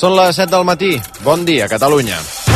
Són les 7 del matí. Bon dia, Catalunya.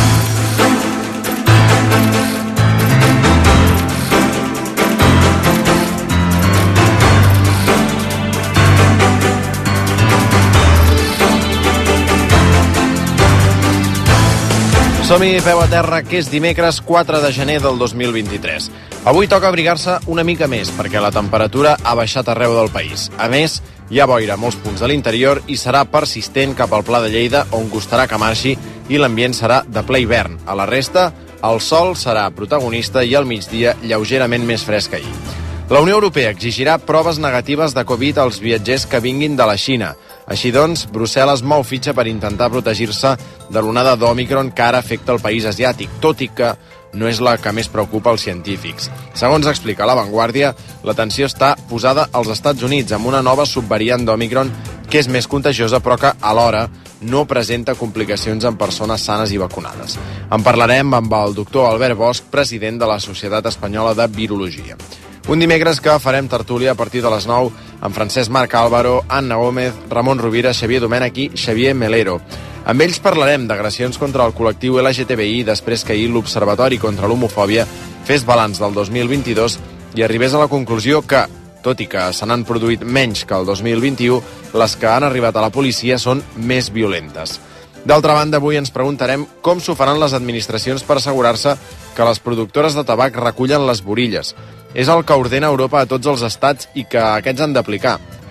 Som-hi, peu a terra, que és dimecres 4 de gener del 2023. Avui toca abrigar-se una mica més, perquè la temperatura ha baixat arreu del país. A més, hi ha boira a molts punts de l'interior i serà persistent cap al Pla de Lleida, on costarà que marxi, i l'ambient serà de ple hivern. A la resta, el sol serà protagonista i al migdia lleugerament més fresc que ahir. La Unió Europea exigirà proves negatives de Covid als viatgers que vinguin de la Xina. Així doncs, Brussel·les mou fitxa per intentar protegir-se de l'onada d'Òmicron que ara afecta el país asiàtic, tot i que no és la que més preocupa els científics. Segons explica La Vanguardia, l'atenció està posada als Estats Units amb una nova subvariant d'Òmicron que és més contagiosa però que, alhora, no presenta complicacions en persones sanes i vacunades. En parlarem amb el doctor Albert Bosch, president de la Societat Espanyola de Virologia. Un dimecres que farem tertúlia a partir de les 9 amb Francesc Marc Álvaro, Anna Gómez, Ramon Rovira, Xavier Domènech i Xavier Melero. Amb ells parlarem d'agressions contra el col·lectiu LGTBI després que ahir l'Observatori contra l'Homofòbia fes balanç del 2022 i arribés a la conclusió que, tot i que se n'han produït menys que el 2021, les que han arribat a la policia són més violentes. D'altra banda, avui ens preguntarem com s'ho faran les administracions per assegurar-se que les productores de tabac recullen les borilles. És el que ordena Europa a tots els estats i que aquests han d'aplicar.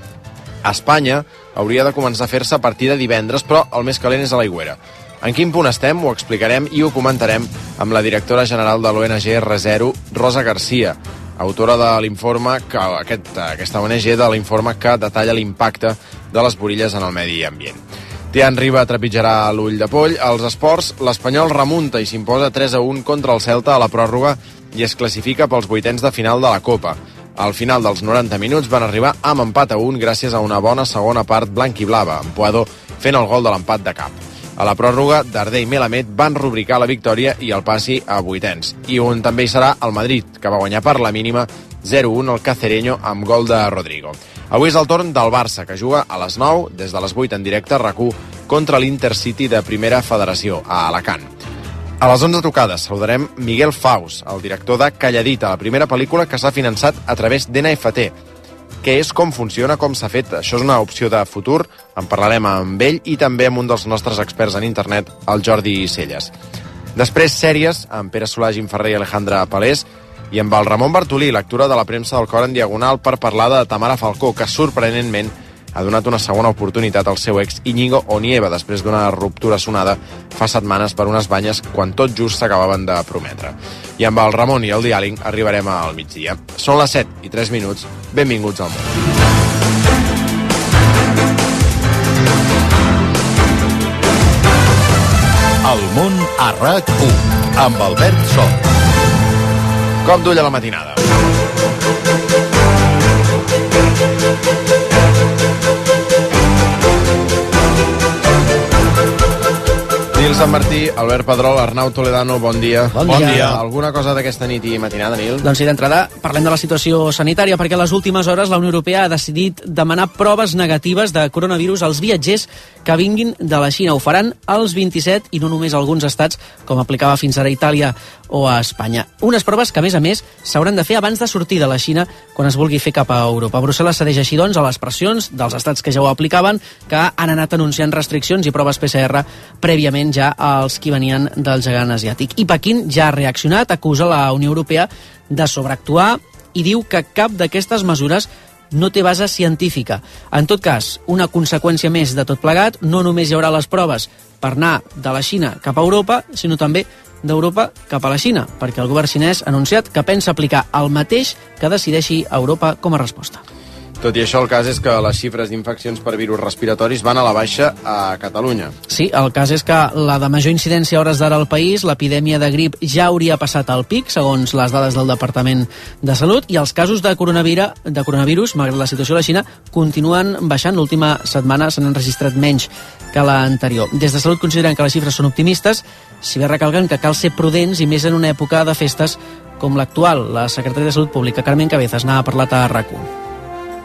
A Espanya hauria de començar a fer-se a partir de divendres, però el més calent és a l'Aigüera. En quin punt estem? Ho explicarem i ho comentarem amb la directora general de l'ONG ReZero, Rosa Garcia, autora de l'informe, aquesta ONG de l'informe que detalla l'impacte de les borilles en el medi ambient. Tian Riba trepitjarà l'ull de poll. Als esports, l'Espanyol remunta i s'imposa 3-1 contra el Celta a la pròrroga i es classifica pels vuitens de final de la Copa. Al final dels 90 minuts van arribar amb empat a 1 gràcies a una bona segona part blanquiblava, amb Puado fent el gol de l'empat de cap. A la pròrroga, Darder i Melamed van rubricar la victòria i el passi a vuitens. I on també hi serà el Madrid, que va guanyar per la mínima 0-1 al Cacereño amb gol de Rodrigo. Avui és el torn del Barça, que juga a les 9, des de les 8 en directe a RAC1, contra l'Intercity de Primera Federació, a Alacant. A les 11 tocades saludarem Miguel Faus, el director de Calladita, la primera pel·lícula que s'ha finançat a través d'NFT. Què és, com funciona, com s'ha fet? Això és una opció de futur. En parlarem amb ell i també amb un dels nostres experts en internet, el Jordi Celles. Després, sèries, amb Pere Solà, Jim Ferrer i Alejandra Palés, i amb el Ramon Bartolí, lectura de la premsa del Cor en Diagonal, per parlar de Tamara Falcó, que sorprenentment ha donat una segona oportunitat al seu ex Íñigo Onieva després d'una ruptura sonada fa setmanes per unes banyes quan tot just s'acabaven de prometre. I amb el Ramon i el diàleg arribarem al migdia. Són les 7:03. Benvinguts al món. El món a RAC1 amb Albert Sol. Cop d'ull a la matinada. Nil Sant Martí, Albert Pedrol, Arnau Toledano, bon dia. Bon dia. Alguna cosa d'aquesta nit i matinada, Nil? Doncs sí, d'entrada parlem de la situació sanitària, perquè a les últimes hores la Unió Europea ha decidit demanar proves negatives de coronavirus als viatgers que vinguin de la Xina. Ho faran els 27 i no només alguns estats, com aplicava fins ara a Itàlia o a Espanya. Unes proves que, a més, s'hauran de fer abans de sortir de la Xina quan es vulgui fer cap a Europa. Brussel·les cedeix així, doncs, a les pressions dels estats que ja ho aplicaven, que han anat anunciant restriccions i proves PCR prèviament ja als qui venien del gegant asiàtic. I Pequín ja ha reaccionat, acusa la Unió Europea de sobreactuar i diu que cap d'aquestes mesures no té base científica. En tot cas, una conseqüència més de tot plegat, no només hi haurà les proves per anar de la Xina cap a Europa, sinó també d'Europa cap a la Xina, perquè el govern xinès ha anunciat que pensa aplicar el mateix que decideixi Europa com a resposta. Tot i això, el cas és que les xifres d'infeccions per virus respiratoris van a la baixa a Catalunya. Sí, el cas és que la de major incidència a hores d'ara al país, l'epidèmia de grip ja hauria passat al pic, segons les dades del Departament de Salut, i els casos de coronavirus, malgrat la situació a la Xina, continuen baixant. L'última setmana se n'han registrat menys que l'anterior. Des de Salut consideren que les xifres són optimistes, si bé recalquen que cal ser prudents i més en una època de festes com l'actual. La secretària de Salut Pública, Carmen Cabezas, n'ha parlat a RAC1.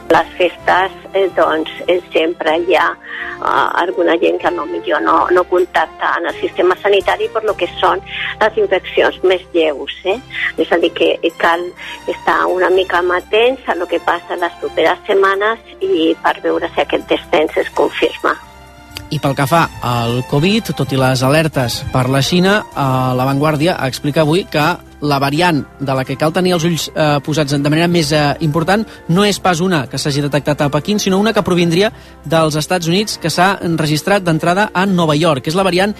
Les festes, doncs, sempre hi ha alguna gent que potser no contacta en el sistema sanitari per lo que són les infeccions més lleus. És a dir, que cal estar una mica amatents a lo que passa les properes setmanes i per veure si aquest descens es confirma. I pel que fa al Covid, tot i les alertes per la Xina, La Vanguardia explica avui que la variant de la que cal tenir els ulls posats de manera més important no és pas una que s'hagi detectat a Pequín, sinó una que provindria dels Estats Units, que s'ha registrat d'entrada a Nova York, que és la variant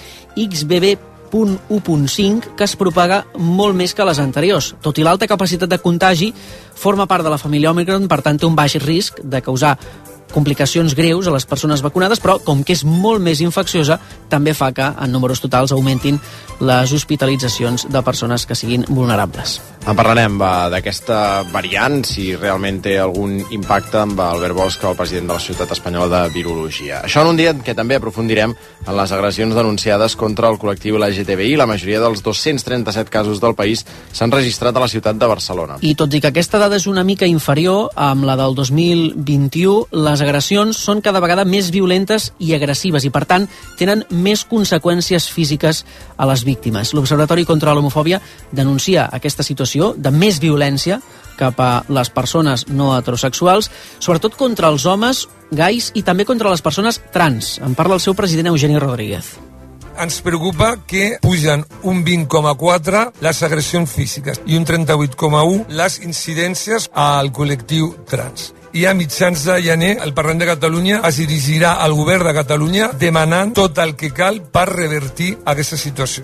XBB.1.5, que es propaga molt més que les anteriors. Tot i l'alta capacitat de contagi, forma part de la família Omicron, per tant té un baix risc de causar complicacions greus a les persones vacunades, però com que és molt més infecciosa, també fa que en números totals augmentin les hospitalitzacions de persones que siguin vulnerables. En parlarem d'aquesta variant, si realment té algun impacte, amb Albert Bosch, el president de la Societat Espanyola de Virologia. Això en un dia en què també aprofundirem en les agressions denunciades contra el col·lectiu LGTBI. La majoria dels 237 casos del país s'han registrat a la ciutat de Barcelona. I tot i que aquesta dada és una mica inferior amb la del 2021, les agressions són cada vegada més violentes i agressives i, per tant, tenen més conseqüències físiques a les víctimes. L'Observatori contra l'Homofòbia denuncia aquesta situació de més violència cap a les persones no heterosexuals, sobretot contra els homes gais i també contra les persones trans. En parla el seu president Eugeni Rodríguez. Ens preocupa que pugen un 20,4 les agressions físiques i un 38,1 les incidències al col·lectiu trans. I a mitjans de gener el Parlament de Catalunya es dirigirà al govern de Catalunya demanant tot el que cal per revertir aquesta situació.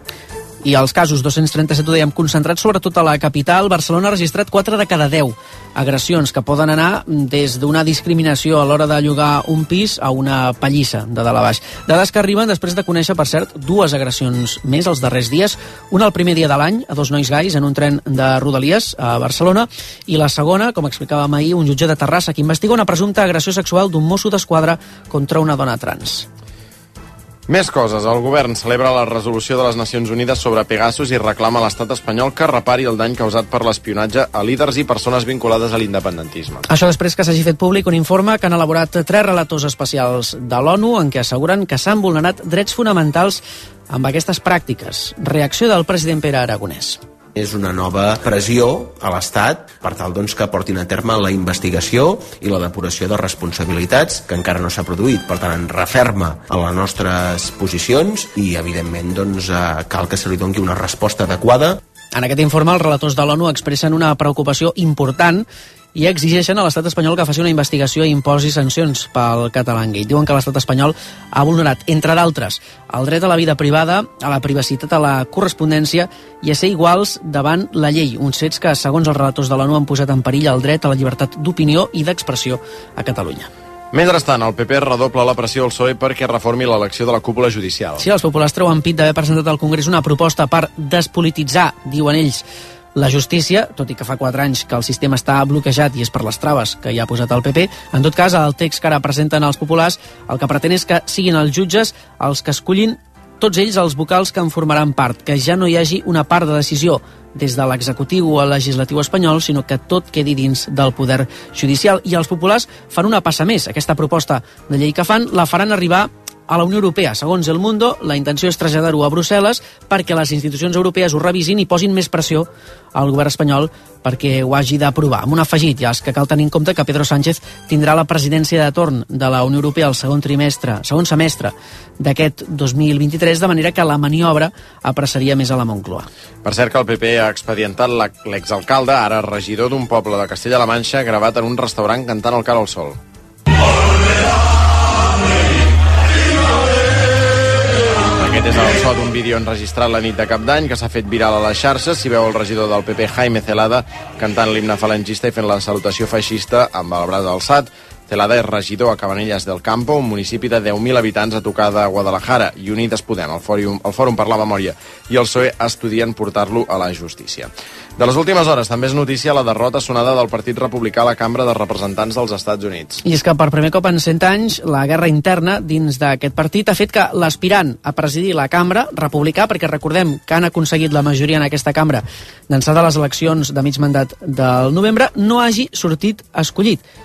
I els casos 237, ho dèiem, concentrats sobretot a la capital. Barcelona ha registrat 4 de cada 10 agressions, que poden anar des d'una discriminació a l'hora de llogar un pis a una pallissa de dalt a baix. Dades que arriben després de conèixer, per cert, 2 agressions més els darrers dies. Una el primer dia de l'any, a 2 nois gais en un tren de Rodalies a Barcelona, i la segona, com explicàvem ahir, un jutge de Terrassa que investiga una presumpta agressió sexual d'un mosso d'esquadra contra una dona trans. Més coses. El govern celebra la resolució de les Nacions Unides sobre Pegasus i reclama a l'estat espanyol que repari el dany causat per l'espionatge a líders i persones vinculades a l'independentisme. Això després que s'hagi fet públic un informe que han elaborat 3 relators especials de l'ONU en què asseguren que s'han vulnerat drets fonamentals amb aquestes pràctiques. Reacció del president Pere Aragonès. És una nova pressió a l'Estat per tal que portin a terme la investigació i la depuració de responsabilitats que encara no s'ha produït. Per tant, referma a les nostres posicions i, evidentment, cal que se li doni una resposta adequada. En aquest informe, els relators de l'ONU expressen una preocupació important i exigeixen a l'estat espanyol que faci una investigació i imposi sancions pel Catalangate. Diuen que l'estat espanyol ha vulnerat, entre d'altres, el dret a la vida privada, a la privacitat, a la correspondència i a ser iguals davant la llei. Uns fets que, segons els relators de l'ONU, han posat en perill el dret a la llibertat d'opinió i d'expressió a Catalunya. Mentrestant, el PP redobla la pressió al PSOE perquè reformi l'elecció de la cúpula judicial. Sí, els populars treuen pit d'haver presentat al Congrés una proposta per despolititzar, diuen ells, la justícia, tot i que fa 4 anys que el sistema està bloquejat i és per les traves que hi ha posat el PP. En tot cas, el text que ara presenten els populars el que pretén és que siguin els jutges els que escollin tots ells els vocals que en formaran part, que ja no hi hagi una part de decisió des de l'executiu o el legislatiu espanyol, sinó que tot quedi dins del poder judicial. I els populars fan una passa més. Aquesta proposta de llei que fan la faran arribar a la Unió Europea. Segons El Mundo, la intenció és traslladar-ho a Brussel·les perquè les institucions europees ho revisin i posin més pressió al govern espanyol perquè ho hagi d'aprovar. Amb un afegit, ja és que cal tenir en compte que Pedro Sánchez tindrà la presidència de torn de la Unió Europea el segon semestre d'aquest 2023, de manera que la maniobra apressaria més a la Moncloa. Per cert que el PP ha expedientat l'exalcalde, ara regidor d'un poble de Castella-La Manxa, gravat en un restaurant cantant el Cara al Sol. Aquest és el so d'un vídeo enregistrat la nit de Cap d'Any que s'ha fet viral a les xarxes. S'hi veu el regidor del PP, Jaime Celada, cantant l'himne falangista i fent la salutació feixista amb el braç alçat. Celada és regidor a Cabanelles del Campo, un municipi de 10.000 habitants a tocar de Guadalajara, i Unides Podem, el Fòrum per la Memòria, i el PSOE estudien portar-lo a la justícia. De les últimes hores també és notícia la derrota sonada del Partit Republicà a la Cambra de Representants dels Estats Units. I és que per primer cop en 100 anys la guerra interna dins d'aquest partit ha fet que l'aspirant a presidir la Cambra, republicà, perquè recordem que han aconseguit la majoria en aquesta cambra d'ençà de les eleccions de mig mandat del novembre, no hagi sortit escollit.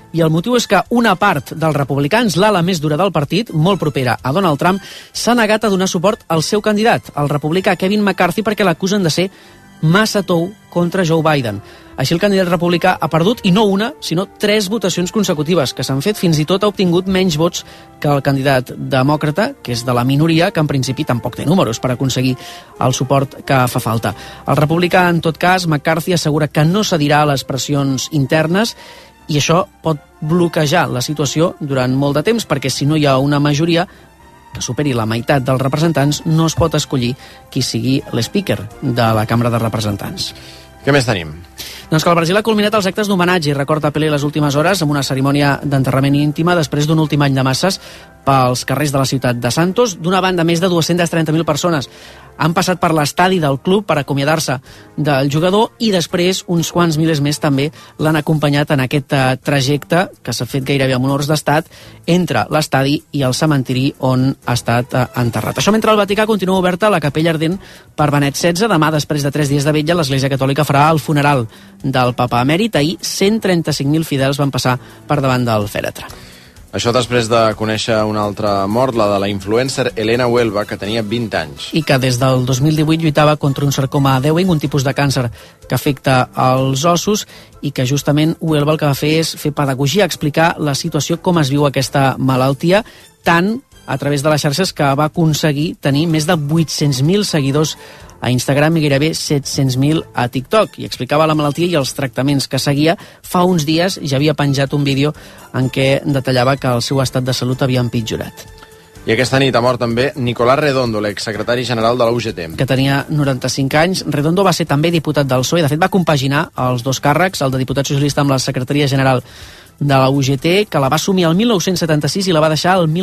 i el motiu és que una part dels republicans, l'ala més dura del partit, molt propera a Donald Trump, s'ha negat a donar suport al seu candidat, el republicà Kevin McCarthy, perquè l'acusen de ser massa tou contra Joe Biden. Així el candidat republicà ha perdut, i no una, sinó 3 votacions consecutives que s'han fet. Fins i tot ha obtingut menys vots que el candidat demòcrata, que és de la minoria, que en principi tampoc té números per aconseguir el suport que fa falta. El republicà, en tot cas, McCarthy, assegura que no cedirà a les pressions internes, i això pot bloquejar la situació durant molt de temps, perquè si no hi ha una majoria que superi la meitat dels representants, no es pot escollir qui sigui l'speaker de la Cambra de Representants. Què més tenim? Doncs que el Brasil ha culminat els actes d'homenatge i recorda Pelé les últimes hores amb una cerimònia d'enterrament íntima després d'un últim any de masses pels carrers de la ciutat de Santos. D'una banda, més de 230.000 persones han passat per l'estadi del club per acomiadar-se del jugador, i després uns quants milers més també l'han acompanyat en aquest trajecte que s'ha fet gairebé amb honors d'estat entre l'estadi i el cementiri on ha estat enterrat. Això mentre el Vaticà continua oberta la capella ardent per Benet XVI. Demà, després de 3 dies de vetlla, l'Església Catòlica farà el funeral del papa emèrit. Ahir 135.000 fidels van passar per davant del fèretre. Això després de conèixer una altra mort, la de la influencer Elena Huelva, que tenia 20 anys. I que des del 2018 lluitava contra un sarcoma de Ewing, un tipus de càncer que afecta els ossos, i que justament Huelva el que va fer és fer pedagogia, explicar la situació, com es viu aquesta malaltia, tant a través de les xarxes que va aconseguir tenir més de 800.000 seguidors a Instagram i gairebé 700.000 a TikTok, i explicava la malaltia i els tractaments que seguia. Fa uns dies ja havia penjat un vídeo en què detallava que el seu estat de salut havia empitjorat. I aquesta nit ha mort també Nicolás Redondo, l'exsecretari general de la UGT. Que tenia 95 anys. Redondo va ser també diputat del PSOE. De fet, va compaginar els dos càrrecs, el de diputat socialista amb la secretaria general de la UGT, que la va assumir el 1976 i la va deixar el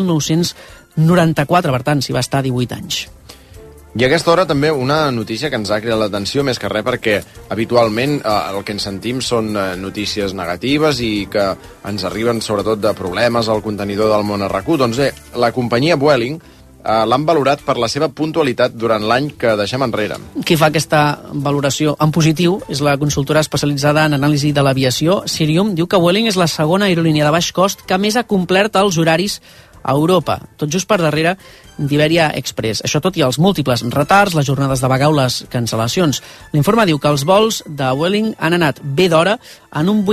1994, per tant, s'hi va estar 18 anys. I a aquesta hora també una notícia que ens ha cridat l'atenció, més que res perquè habitualment el que ens sentim són notícies negatives i que ens arriben sobretot de problemes al contenidor del món RAC1. Doncs bé, la companyia Vueling l'han valorat per la seva puntualitat durant l'any que deixem enrere. Qui fa aquesta valoració en positiu és la consultora especialitzada en anàlisi de l'aviació, Cirium. Diu que Vueling és la segona aerolínia de baix cost que més ha complert els horaris a Europa, tot just per darrere d'Iberia Express. Això tot i els múltiples retards, les jornades de vaga o les cancel·lacions. L'informe diu que els vols de Vueling han anat bé d'hora en un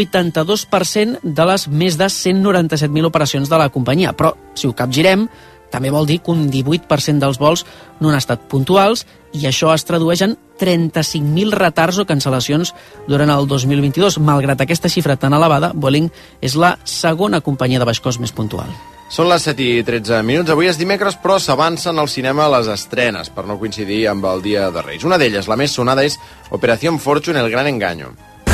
82% de les més de 197.000 operacions de la companyia. Però, si ho capgirem, també vol dir que un 18% dels vols no han estat puntuals, i això es tradueix en 35.000 retards o cancel·lacions durant el 2022. Malgrat aquesta xifra tan elevada, Vueling és la segona companyia de baix cost més puntual. Són les 7:13. Avui és dimecres, però s'avancen al cinema les estrenes, per no coincidir amb el Dia de Reis. Una d'elles, la més sonada, és Operación Fortune, el gran engaño.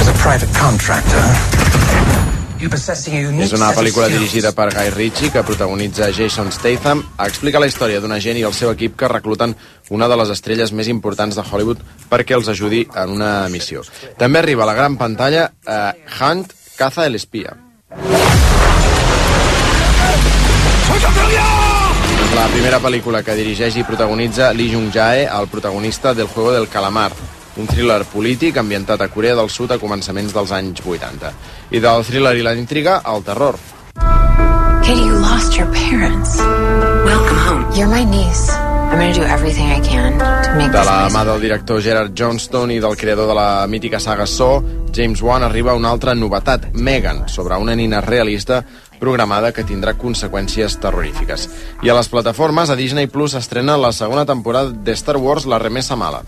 És una pel·lícula dirigida per Guy Ritchie, que protagonitza Jason Statham. Explica la història d'un agent i el seu equip que recluten una de les estrelles més importants de Hollywood perquè els ajudi en una missió. També arriba a la gran pantalla Hunt, caza el espía. És la primera pel·lícula que dirigeix i protagonitza Lee Jung-jae, el protagonista del Juego del Calamar, un thriller polític ambientat a Corea del Sud a començaments dels anys 80. I del thriller i la intriga, al terror. Katie, you lost your parents. Welcome home. You're my niece. I'm going to do everything I can to make De la mà del director Gerard Johnstone i del creador de la mítica saga Saw, James Wan, arriba una altra novetat, Megan, sobre una nina realista programada que tindrà conseqüències terrorífiques. I a les plataformes, a Disney Plus estrena la segona temporada de Star Wars, La remesa mala.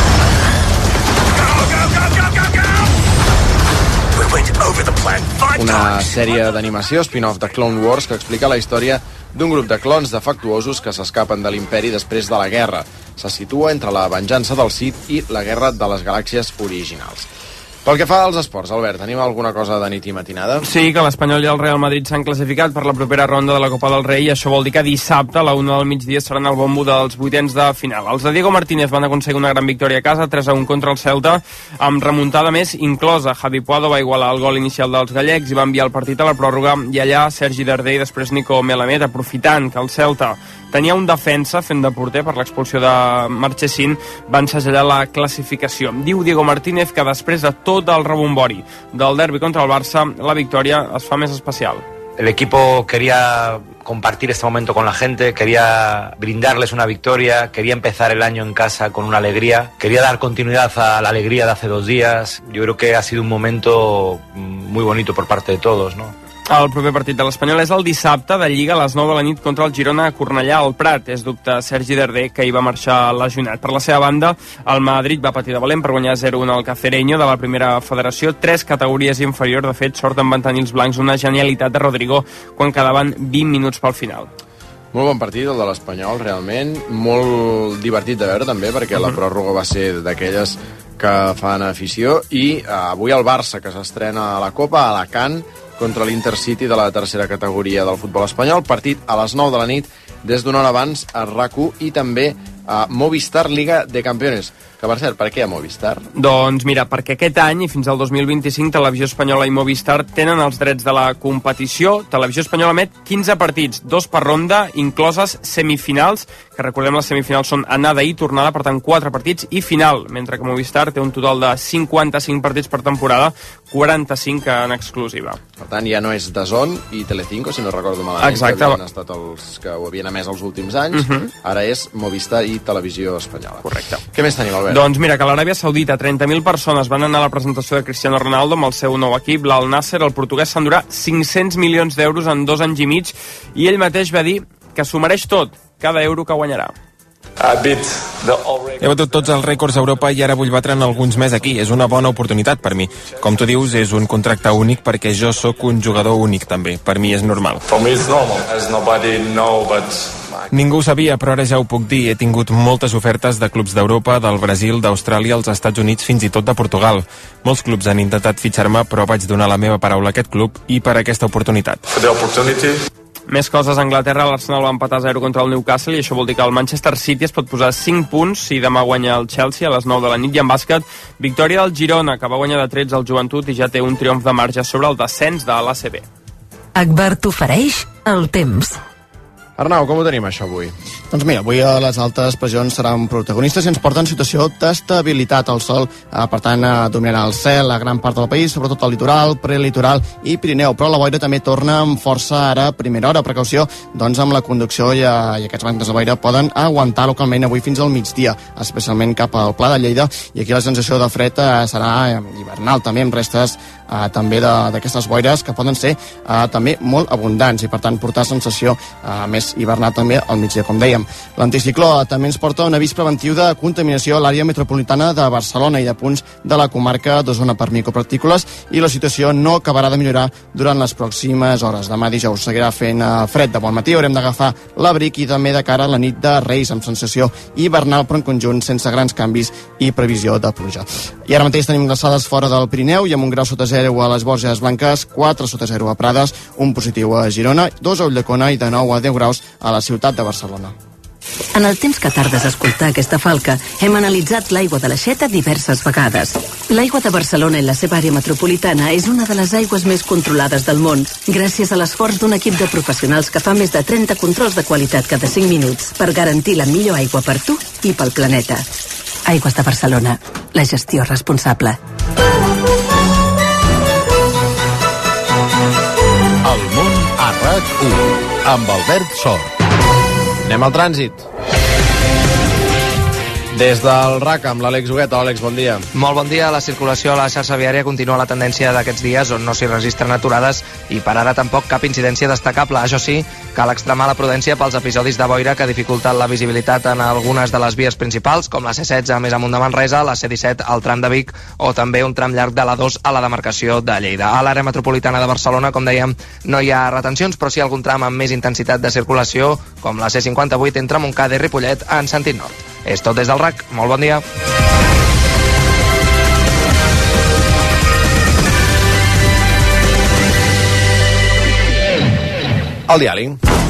Una sèrie d'animació spin-off de Clone Wars que explica la història d'un grup de clons defectuosos que s'escapen de l'imperi després de la guerra. Se situa entre la venjança del Sith i la guerra de les galàxies originals. Pel que fa als esports, Albert, tenim alguna cosa de nit i matinada? Sí, que l'Espanyol i el Real Madrid s'han classificat per la propera ronda de la Copa del Rei, i això vol dir que dissabte a la 1 del migdia seran el bombo dels vuitens de final. Els de Diego Martínez van aconseguir una gran victòria a casa, 3-1 contra el Celta, amb remuntada més inclosa. Javi Puado va igualar el gol inicial dels gallecs i va enviar el partit a la pròrroga, i allà Sergi Darder i després Nico Melamed, aprofitant que el Celta tenia un defensa fent de porter per l'expulsió de Marchesín, van segellar la classificació. Diu Diego Martínez que després de tot el rebombori del derbi contra el Barça, la victòria es fa més especial. El equipo quería compartir este momento con la gente, quería brindarles una victoria, quería empezar el año en casa con una alegría, quería dar continuidad a la alegría de hace 2 días. Yo creo que ha sido un momento muy bonito por parte de todos, ¿no? El proper partit de l'Espanyol és el dissabte de Lliga a les 9 de la nit contra el Girona a Cornellà al Prat. És dubte Sergi Darder, que hi va marxar lesionat. Per la seva banda, el Madrid va patir de valent per guanyar 0-1 al Cacereño de la primera federació, 3 categories inferior. De fet, sort en van tenir els blancs una genialitat de Rodrigo quan quedaven 20 minuts pel final. Molt bon partit, el de l'Espanyol, realment. Molt divertit de veure, també, perquè la pròrroga va ser d'aquelles que fan afició. I avui el Barça, que s'estrena a la Copa, a Alacant, contra l'Intercity de la tercera categoria del futbol espanyol. Partit a les 9 de la nit, des d'una hora abans a RAC1 i també a Movistar Liga de Campeones. Que, per cert, per què a Movistar? Doncs mira, perquè aquest any i fins al 2025 Televisió Espanyola i Movistar tenen els drets de la competició. Televisió Espanyola emet 15 partits, 2 per ronda, incloses semifinals, que recordem les semifinals són anada i tornada, per tant 4 partits, i final, mentre que Movistar té un total de 55 partits per temporada, 45 en exclusiva. Per tant, ja no és DAZN i Telecinco, si no recordo malament. Exacte. Que havien estat els que ho havien emès els últims anys. Ara és Movistar i Televisió Espanyola. Correcte. Què més tenim, Albert? Doncs mira, que a l'Aràbia Saudita 30.000 persones van anar a la presentació de Cristiano Ronaldo amb el seu nou equip, l'Al Nasser. El portuguès s'endurà 500 milions d'euros en 2 anys i mig, i ell mateix va dir que s'ho mereix tot, cada euro que guanyarà. He batut tots els rècords a Europa i ara vull batre'n alguns més aquí. És una bona oportunitat per mi. Com tu dius, és un contracte únic perquè jo sóc un jugador únic també. Per mi és normal. Ningú ho sabia, però ara ja ho puc dir. He tingut moltes ofertes de clubs d'Europa, del Brasil, d'Austràlia, als Estats Units, fins i tot de Portugal. Molts clubs han intentat fitxar-me, però vaig donar la meva paraula a aquest club i per aquesta oportunitat. Més coses a Anglaterra, l'Arsenal va empatar 0 contra el Newcastle i això vol dir que el Manchester City es pot posar 5 punts si demà guanya el Chelsea a les 9 de la nit. I en bàsquet, victòria del Girona, que va guanyar de 13 al Joventut i ja té un triomf de marge sobre el descens de l'ACB. Agbar t'ofereix el temps. Arnau, com ho tenim això avui? Doncs mira, avui les altes pressions seran protagonistes i ens porten situació d'estabilitat. El sol, per tant, dominarà el cel a gran part del país, sobretot al litoral, prelitoral i Pirineu, però la boira també torna amb força ara a primera hora. Precaució, doncs, amb la conducció i aquests bancs de boira poden aguantar localment avui fins al migdia, especialment cap al Pla de Lleida, i aquí la sensació de fred serà hivernal, també amb restes també d'aquestes boires que poden ser també molt abundants i per tant portar sensació més hivernal també al migdia, com dèiem. L'anticicló també ens porta un avís preventiu de contaminació a l'àrea metropolitana de Barcelona i de punts de la comarca d'Osona per micropartícules, i la situació no acabarà de millorar durant les pròximes hores. Demà dijous seguirà fent fred de bon matí, haurem d'agafar l'abric i també de cara a la nit de Reis amb sensació hivernal però en conjunt sense grans canvis i previsió de pluja. I ara mateix tenim glaçades fora del Pirineu i amb un grau sota 0 a les Borges Blanques, 4 sota 0 a Prades, un positiu a Girona, 2 a Ulldecona i de 9 a 10 graus a la ciutat de Barcelona. En el temps que tardes a escoltar aquesta falca, hem analitzat l'aigua de l'Aixeta diverses vegades. L'aigua de Barcelona i la seva àrea metropolitana és una de les aigües més controlades del món, gràcies a l'esforç d'un equip de professionals que fa més de 30 controls de qualitat cada 5 minuts per garantir la millor aigua per tu i pel planeta. Aigües de Barcelona, la gestió responsable. El món a RAC1 amb Albert Sort. Anem al trànsit. Des del RAC amb l'Àlex Huguet. Àlex, bon dia. Molt bon dia. La circulació a la xarxa viària continua la tendència d'aquests dies on no s'hi registren aturades i per ara tampoc cap incidència destacable. Això sí, cal extremar la prudència pels episodis de boira que dificulten la visibilitat en algunes de les vies principals, com la C16 més amunt de Manresa, la C17 al tram de Vic o també un tram llarg de la 2 a la demarcació de Lleida. A l'àrea metropolitana de Barcelona, com dèiem, no hi ha retencions, però sí algun tram amb més intensitat de circulació, com la C58 entre Montcada i Ripollet en sentit nord. És tot des del RAC. Molt bon dia. El diari.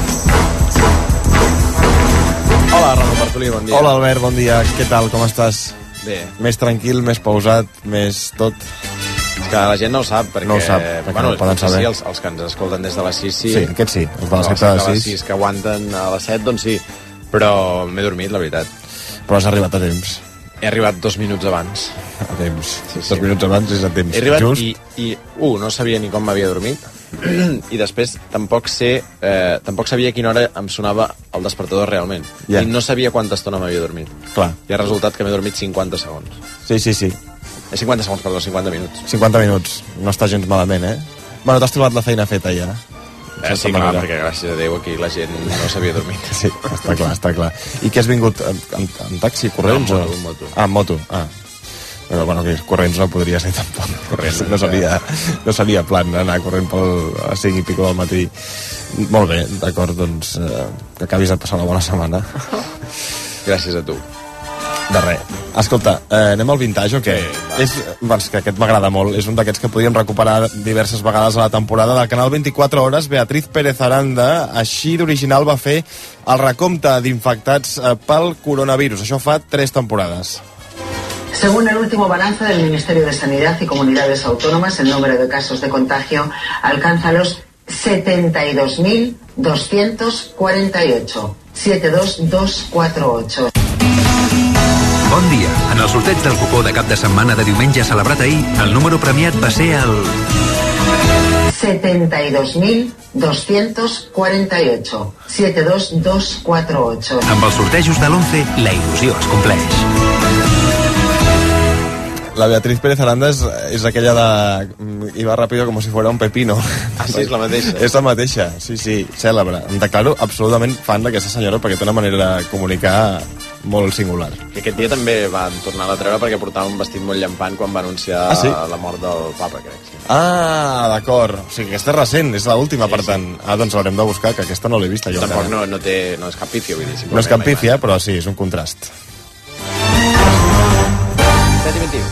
Hola, Ramon Bartolí, bon dia. Hola, Albert, bon dia. Què tal, com estàs? Bé. Més tranquil, més pausat, més tot? Que la gent no ho sap, perquè... No ho sap, perquè bueno, no ho poden saber. Sí, els que ens escolten des de les 6, sí. Sí, aquests sí, els de les 7 a les 6. Que aguanten a les 7, doncs sí. però m'he dormit, la veritat. Però has arribat a temps. He arribat 2 minuts abans. A temps. 2 minuts abans és a temps. He arribat i no sabia ni com m'havia dormit, i després tampoc sabia a quina hora em sonava el despertador realment. I no sabia quanta estona m'havia dormit. Clar. I ha resultat que m'he dormit 50 segons. Sí. 50 segons, perdó, 50 minuts. 50 minuts. No està gens malament, eh? Bueno, t'has trobat la feina feta ja. Sí, clar, perquè gràcies a Déu aquí la gent no s'havia dormit. Sí, està clar. I què has vingut? En taxi, corrents? En moto. Ah, en moto. Però bueno, que corrents no podria ser tampoc. Corrents no seria plan anar corrent a 5 i pico del matí. Molt bé, d'acord, doncs que acabis de passar una bona setmana. Gràcies a tu. De res. Escolta, anem al vintage o què? És que aquest m'agrada molt. És un d'aquests que podíem recuperar diverses vegades a la temporada del canal 24 Hores. Beatriz Pérez Aranda, així d'original, va fer el recompte d'infectats pel coronavirus. Això fa 3 temporades. Según el último balance del Ministerio de Sanidad y Comunidades Autónomas, el número de casos de contagio alcanza los 72.248. 72248. Bon dia. En el sorteig del cupó de cap de setmana de diumenge celebrat ahir, el número premiat va ser el 72.248. 72248. Amb els sortejos de l'11, la il·lusió es compleix. La Beatriz Pérez Aranda és aquella de... Iba rápido como si fuera un pepino. Ah, sí, és la mateixa. És la mateixa, sí, cèlebre. Em declaro absolutament fan d'aquesta senyora perquè té una manera de comunicar molt singular. I aquest dia també van tornar a treure perquè portava un vestit molt llampant quan va anunciar la mort del papa, crec. Sí. Ah, d'acord. O sigui, aquesta és recent, és l'última, per tant. Doncs l'haurem de buscar, que aquesta no l'he vista jo. Tampoc no és cap pífia, vull dir. No és cap pífia, però sí, és un contrast. 7:21.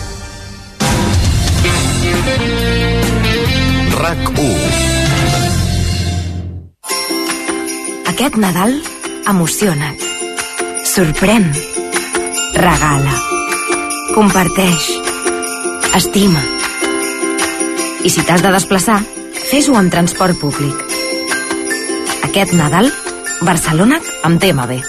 RAC1. Aquest Nadal emociona't, sorprèn, regala, comparteix, estima. I si t'has de desplaçar, fes-ho amb transport públic. Aquest Nadal, Barcelona amb TMB.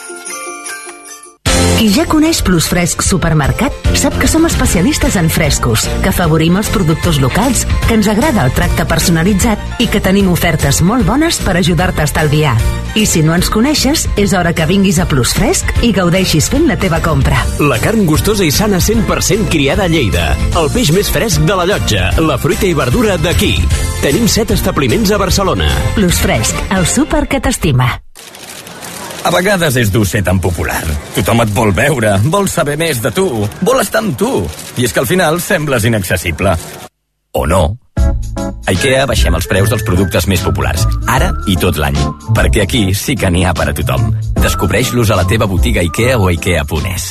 Qui ja coneix Plus Fresc Supermercat sap que som especialistes en frescos, que afavorim els productors locals, que ens agrada el tracte personalitzat i que tenim ofertes molt bones per ajudar-te a estalviar. I si no ens coneixes, és hora que vinguis a Plus Fresc i gaudeixis fent la teva compra. La carn gustosa i sana 100% criada a Lleida. El peix més fresc de la Llotja. La fruita i verdura d'aquí. Tenim 7 establiments a Barcelona. Plus Fresc, el súper que t'estima. A vegades és dur ser tan popular. Tothom et vol veure, vol saber més de tu, vol estar amb tu. I és que al final sembles inaccessible. O no. A IKEA baixem els preus dels productes més populars, ara i tot l'any. Perquè aquí sí que n'hi ha per a tothom. Descobreix-los a la teva botiga IKEA o ikea.es.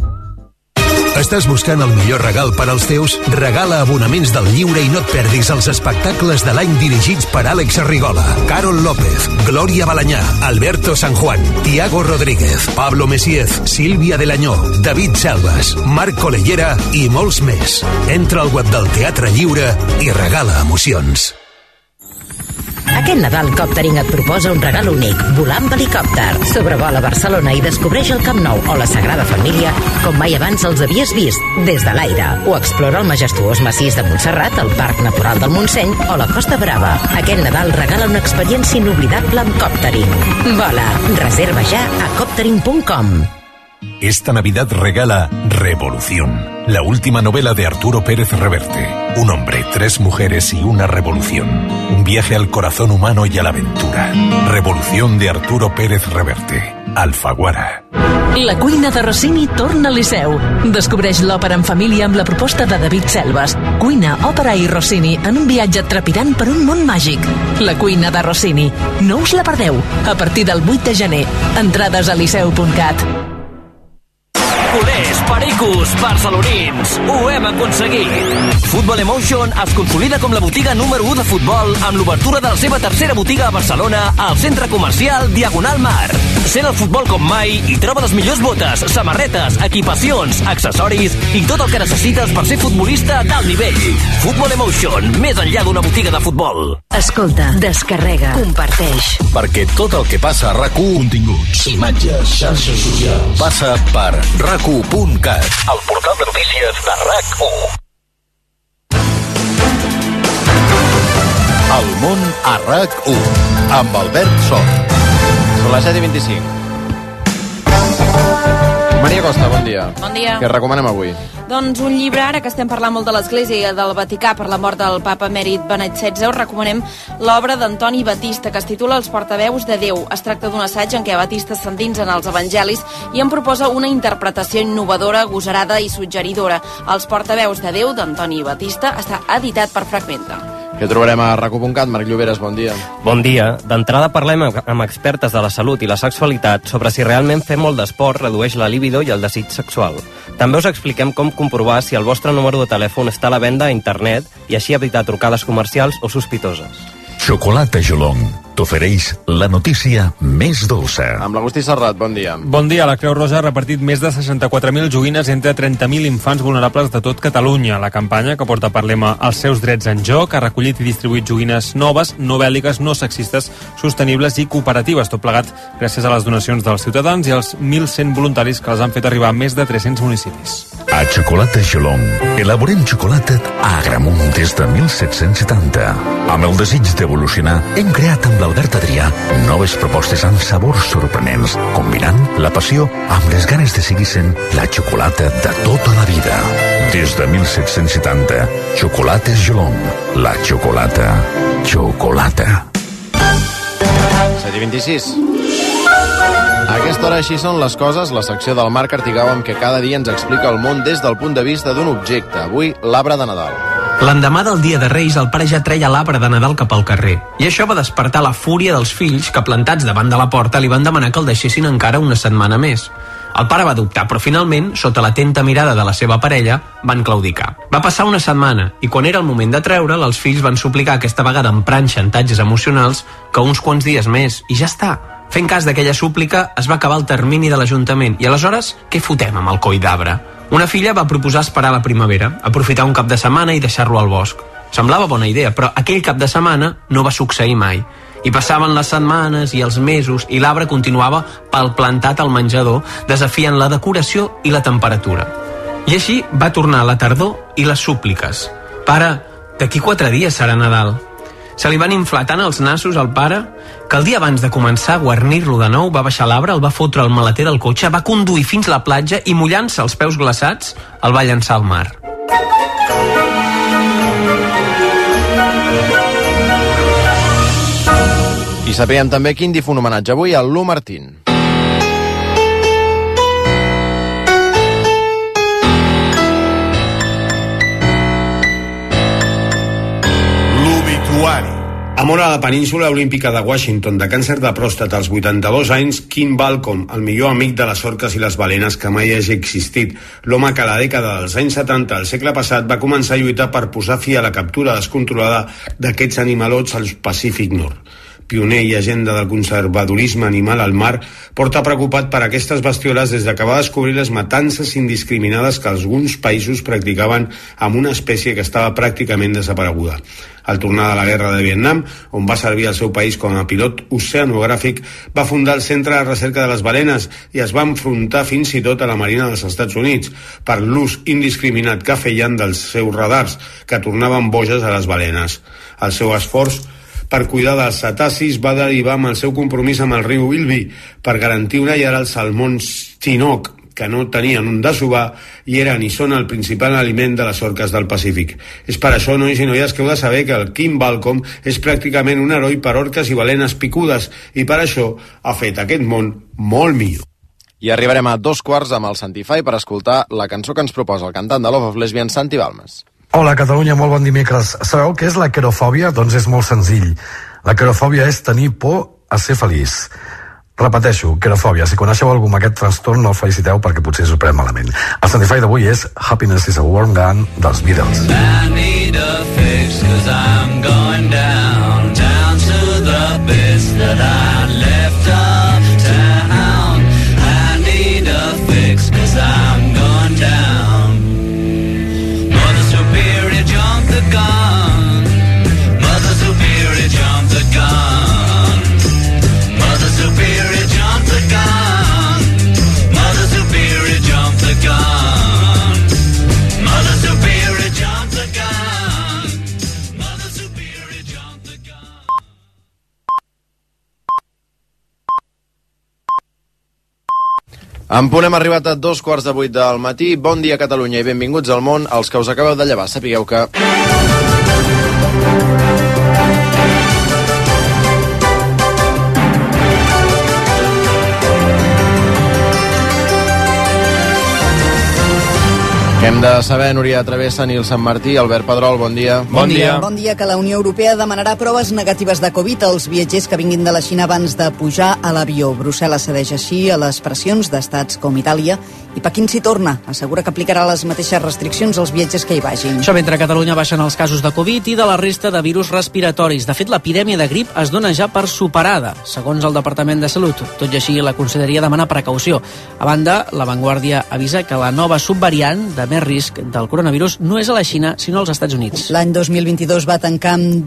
Estàs buscant el millor regal per als teus? Regala abonaments del lliure i no et perdis els espectacles de l'any dirigits per Àlex Arrigola, Carol López, Glòria Balanyà, Alberto San Juan, Tiago Rodríguez, Pablo Messiez, Sílvia Delanyó, David Selvas, Marc Colellera i molts més. Entra al web del Teatre Lliure i regala emocions. Aquest Nadal Coptering et proposa un regal únic, volar amb helicòpter. Sobrevola Barcelona i descobreix el Camp Nou o la Sagrada Família com mai abans els havies vist, des de l'aire. O explora el majestuós massís de Montserrat, el Parc Natural del Montseny o la Costa Brava. Aquest Nadal regala una experiència inoblidable amb Coptering. Vola, reserva ja a coptering.com. Esta Navidad regala Revolución, la última novela de Arturo Pérez Reverte. Un hombre, 3 mujeres y una revolución. Un viaje al corazón humano y a la aventura. Revolución de Arturo Pérez Reverte. Alfaguara. La cuina de Rossini torna al Liceu. Descobreix l'òpera en família amb la proposta de David Selvas. Cuina, òpera i Rossini en un viatge trepidant per un món màgic. La cuina de Rossini. No us la perdeu. A partir del 8 de gener. Entrades a liceu.cat. Culers, Pericos, barcelonins, ho hem aconseguit. Football Emotion es consolida com la botiga número 1 de futbol amb l'obertura de la seva tercera botiga a Barcelona al centre comercial Diagonal Mar. Sent el futbol com mai i troba les millors botes, samarretes, equipacions, accessoris i tot el que necessites per ser futbolista d'alt nivell. Football Emotion, més enllà d'una botiga de futbol. Escolta, descarrega, comparteix. Perquè tot el que passa a RAC1, continguts, imatges, xarxes socials, passa per RAC1.cat, el portal de notícies de RAC1. El món a RAC1, amb Albert Sort. Són les 7:25. Maria Costa, bon dia. Bon dia. Què recomanem avui? Doncs un llibre, ara que estem parlant molt de l'Església i del Vaticà per la mort del papa emèrit Benet XVI, us recomanem l'obra d'Antoni Batista, que es titula Els portaveus de Déu. Es tracta d'un assaig en què Batista s'endinsa en els evangelis i en proposa una interpretació innovadora, agosarada i suggeridora. Els portaveus de Déu, d'Antoni Batista, està editat per Fragmenta. Què trobarem a RAC1.cat? Marc Lloberes, bon dia. Bon dia. D'entrada parlem amb expertes de la salut i la sexualitat sobre si realment fer molt d'esport redueix la libido i el desig sexual. També us expliquem com comprovar si el vostre número de telèfon està a la venda a internet i així evitar trucades comercials o sospitoses. Xocolata Jolong t'ofereix la notícia més dolça. Amb l'Agustí Serrat, bon dia. Bon dia. La Creu Roja ha repartit més de 64.000 joguines entre 30.000 infants vulnerables de tot Catalunya. La campanya, que porta per lema Els seus drets en joc, ha recollit i distribuït joguines noves, no bèl·liques, no sexistes, sostenibles i cooperatives, tot plegat gràcies a les donacions dels ciutadans i als 1.100 voluntaris que les han fet arribar a més de 300 municipis. A Xocolata Jolong elaborem xocolata a Agramunt des de 1770. Amb el desig d'evolucionar, hem creat amb l'Albert Adrià noves propostes amb sabors sorprenents, combinant la passió amb les ganes de seguir sent la xocolata de tota la vida. Des de 1770, Xocolates Jolong, la xocolata. Xocolata. 7:26. A aquesta hora així són les coses, la secció del Marc Artigau amb què cada dia ens explica el món des del punt de vista d'un objecte. Avui, l'arbre de Nadal. L'endemà del dia de Reis, el pare ja treia l'arbre de Nadal cap al carrer. I això va despertar la fúria dels fills que, plantats davant de la porta, li van demanar que el deixessin encara una setmana més. El pare va dubtar, però finalment, sota l'atenta mirada de la seva parella, van claudicar. Va passar una setmana, i quan era el moment de treure'l, els fills van suplicar aquesta vegada emprant xantatges emocionals que uns quants dies més, i ja està. Fent cas d'aquella súplica, es va acabar el termini de l'Ajuntament, i aleshores, què fotem amb el coll d'arbre? Una filla va proposar esperar la primavera, aprofitar un cap de setmana i deixar-lo al bosc. Semblava bona idea, però aquell cap de setmana no va succeir mai. I passaven les setmanes i els mesos i l'arbre continuava palplantat al menjador, desafiant la decoració i la temperatura. I així va tornar la tardor i les súpliques. Pare, d'aquí 4 dies serà Nadal. Se li van inflar tant els nassos al pare que el dia abans de començar a guarnir-lo de nou va baixar l'arbre, el va fotre al maleter del cotxe, va conduir fins a la platja i, mullant-se els peus glaçats, el va llançar al mar. I sapiguem també quin difunt homenatge avui a Lu Martín. L'obituari. Ha mort a la península olímpica de Washington de càncer de pròstata als 82 anys Kim Balcom, el millor amic de les orques i les balenes que mai hagi existit. L'home que a la dècada dels anys 70 del segle passat va començar a lluitar per posar fi a la captura descontrolada d'aquests animalots al Pacífic Nord. Pioner i agenda del conservadorisme animal al mar, porta preocupat per aquestes bestioles des que va descobrir les matances indiscriminades que alguns països practicaven amb una espècie que estava pràcticament desapareguda. Al tornar de la guerra de Vietnam, on va servir al seu país com a pilot oceanogràfic, va fundar el Centre de Recerca de les Balenes i es va enfrontar fins i tot a la Marina dels Estats Units per l'ús indiscriminat que feien dels seus radars, que tornaven boges a les balenes. El seu esforç per cuidar dels cetacis va derivar amb el seu compromís amb el riu Ilvi per garantir una llar als salmons Chinook, que no tenien un desovar i eren i són el principal aliment de les orques del Pacífic. És per això, nois i noies, que heu de saber que el Kim Balcom és pràcticament un heroi per orques i balenes picudes i per això ha fet aquest món molt millor. I arribarem a 2:15 amb el Santify per escoltar la cançó que ens proposa el cantant de Love of Lesbian, Santi Balmes. Hola Catalunya, molt bon dimecres. Sabeu què és la querofòbia? Doncs és molt senzill. La querofòbia és tenir por a ser feliç. Repeteixo, querofòbia. Si coneixeu algú amb aquest trastorn, no el feliciteu perquè potser s'ho pren malament. El Santify d'avui és Happiness is a Warm Gun dels Beatles. I need a fix 'cause I'm going down to the bits that I left uptown. I need a fix 'cause I'm going down. Mother Superior, jump the gun. Mother Superior, jump the gun. Mother Superior, jump the gun. Mother Superior, jump the gun. Mother Superior, jump the gun. Mother Superior, jump the gun. En punt hem arribat a 7:45 del matí. Bon dia, Catalunya, i benvinguts al món. Els que us acabeu de llevar, sapigueu que... Què hem de saber, Núria Travessa, Nil Sant Martí, Albert Pedrol, bon dia. Bon dia. Bon dia, que la Unió Europea demanarà proves negatives de Covid als viatgers que vinguin de la Xina abans de pujar a l'avió. Brussel·les cedeix així a les pressions d'estats com Itàlia i Pequín s'hi torna. Assegura que aplicarà les mateixes restriccions als viatgers que hi vagin. Això mentre a Catalunya baixen els casos de Covid i de la resta de virus respiratoris. De fet, l'epidèmia de grip es dona ja per superada, segons el Departament de Salut. Tot i així, la Conselleria demana precaució. A banda, La Vanguardia avisa que la nova subvariant de més risc del coronavirus no és a la Xina, sinó als Estats Units. L'any 2022 va tancar amb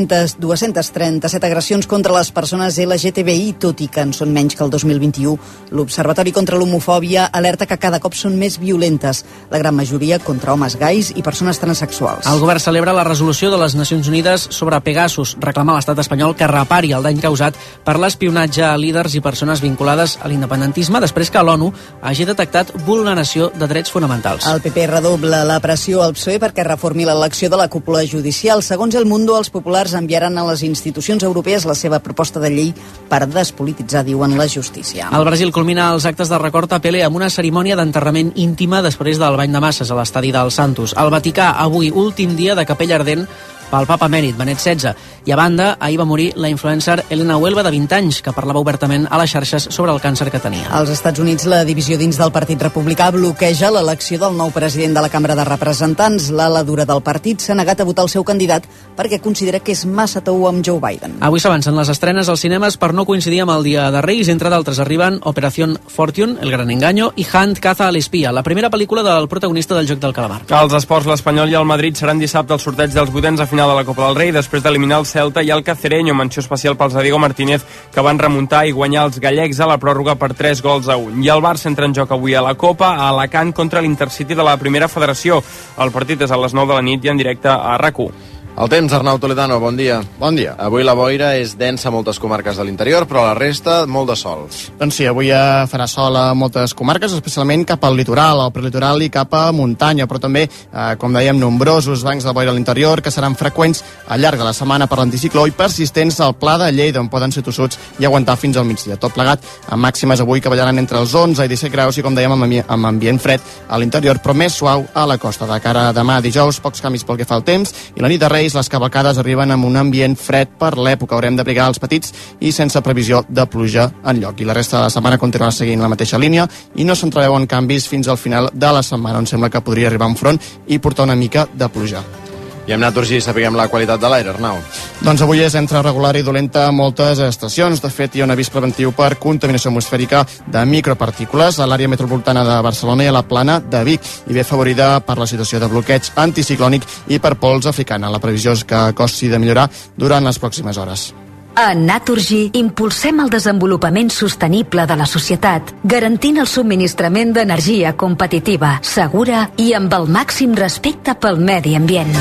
237 agressions contra les persones LGTBI, tot i que en són menys que el 2021. L'Observatori contra l'Homofòbia alerta que cada cop són més violentes, la gran majoria contra homes gais i persones transsexuals. El govern celebra la resolució de les Nacions Unides sobre Pegasus, reclama a l'estat espanyol que repari el dany causat per l'espionatge a líders i persones vinculades a l'independentisme després que l'ONU hagi detectat vulneració de drets fonamentals. El PP redobla la pressió al PSOE perquè reformi l'elecció de la cúpula judicial. Segons El Mundo, els populars enviaran a les institucions europees la seva proposta de llei per despolititzar, diuen, la justícia. El Brasil culmina els actes de record a Pelé amb una cerimònia d'enterrament íntima després del bany de masses a l'estadi del Santos. Al Vaticà, avui, últim dia de capella ardent pel papa emèrit Benet XVI. I a banda, ahir va morir la influencer Elena Huelva, de 20 anys, que parlava obertament a les xarxes sobre el càncer que tenia. Als Estats Units, la divisió dins del Partit Republicà bloqueja l'elecció del nou president de la Cambra de Representants. L'ala dura del partit s'ha negat a votar el seu candidat perquè considera que és massa tou amb Joe Biden. Avui s'avancen les estrenes als cinemes per no coincidir amb el Dia de Reis. Entre d'altres arriben Operación Fortune, El gran engaño, i Hunt caza a l'espia, la primera pel·lícula del protagonista del Joc del Calamar. Els esports, l'Espanyol i el Madrid seran dissabte al sorteig dels vuitens de final de la Copa del Rei, després d'eliminar el Celta i el Cacereño. Menció especial pels de Diego Martínez, que van remuntar i guanyar els gallecs a la pròrroga per 3-1. I el Barça entra en joc avui a la Copa a Alacant contra l'Intercity de la Primera Federació. El partit és a les 9 de la nit i en directe a RAC1. El temps, Arnau Toledano, bon dia. Bon dia. Avui la boira és densa a moltes comarques de l'interior, però a la resta, molt de sol. Doncs sí, avui farà sol a moltes comarques, especialment cap al litoral, al prelitoral i cap a muntanya, però també, com dèiem, nombrosos bancs de boira a l'interior que seran freqüents al llarg de la setmana per l'anticicló i persistents al Pla de Lleida, on poden ser tossuts i aguantar fins al migdia. Tot plegat amb màximes avui que ballaran entre els 11 i 17 graus i, com dèiem, amb ambient fred a l'interior, però més suau a la costa. De cara a demà dijous, pocs canvis pel que fa al temps, i la nit de Reis les cavalcades arriben amb un ambient fred per l'època. Haurem d'abrigar els petits i sense previsió de pluja enlloc. I la resta de la setmana continuarà seguint la mateixa línia i no s'entreveuen canvis fins al final de la setmana, on sembla que podria arribar un front i portar una mica de pluja. I amb Naturgy sapiguem la qualitat de l'aire, Arnau. Doncs avui és entre regular i dolenta a moltes estacions. De fet, hi ha un avís preventiu per contaminació atmosfèrica de micropartícules a l'àrea metropolitana de Barcelona i a la plana de Vic, i ve afavorida per la situació de bloqueig anticiclònic i per pols africana. La previsió és que acosti de millorar durant les pròximes hores. A Naturgy impulsem el desenvolupament sostenible de la societat, garantint el subministrament d'energia competitiva, segura i amb el màxim respecte pel medi ambient.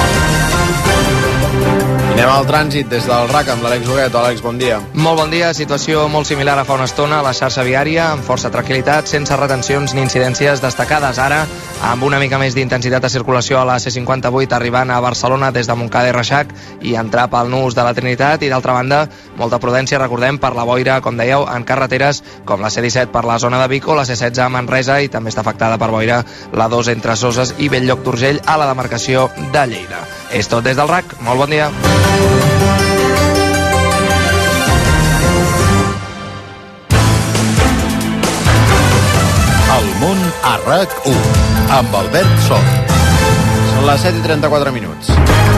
Anem al trànsit des del RAC amb l'Àlex Huguet. Àlex, bon dia. Molt bon dia, situació molt similar a fa una estona a la xarxa viària, amb força tranquil·litat, sense retencions ni incidències destacades. Ara, amb una mica més d'intensitat de circulació a la C58, arribant a Barcelona des de Montcada i Reixac i entrar pel Nus de la Trinitat, i d'altra banda, molta prudència, recordem, per la boira, com dèieu, en carreteres com la C17 per la zona de Vic o la C16 a Manresa, i també està afectada per boira la 2 entre Soses i Bell-lloc d'Urgell a la demarcació de Lleida. És tot des del RAC. Molt bon dia. El món a RAC1 amb Albert Sol. Són les 7:34 minuts.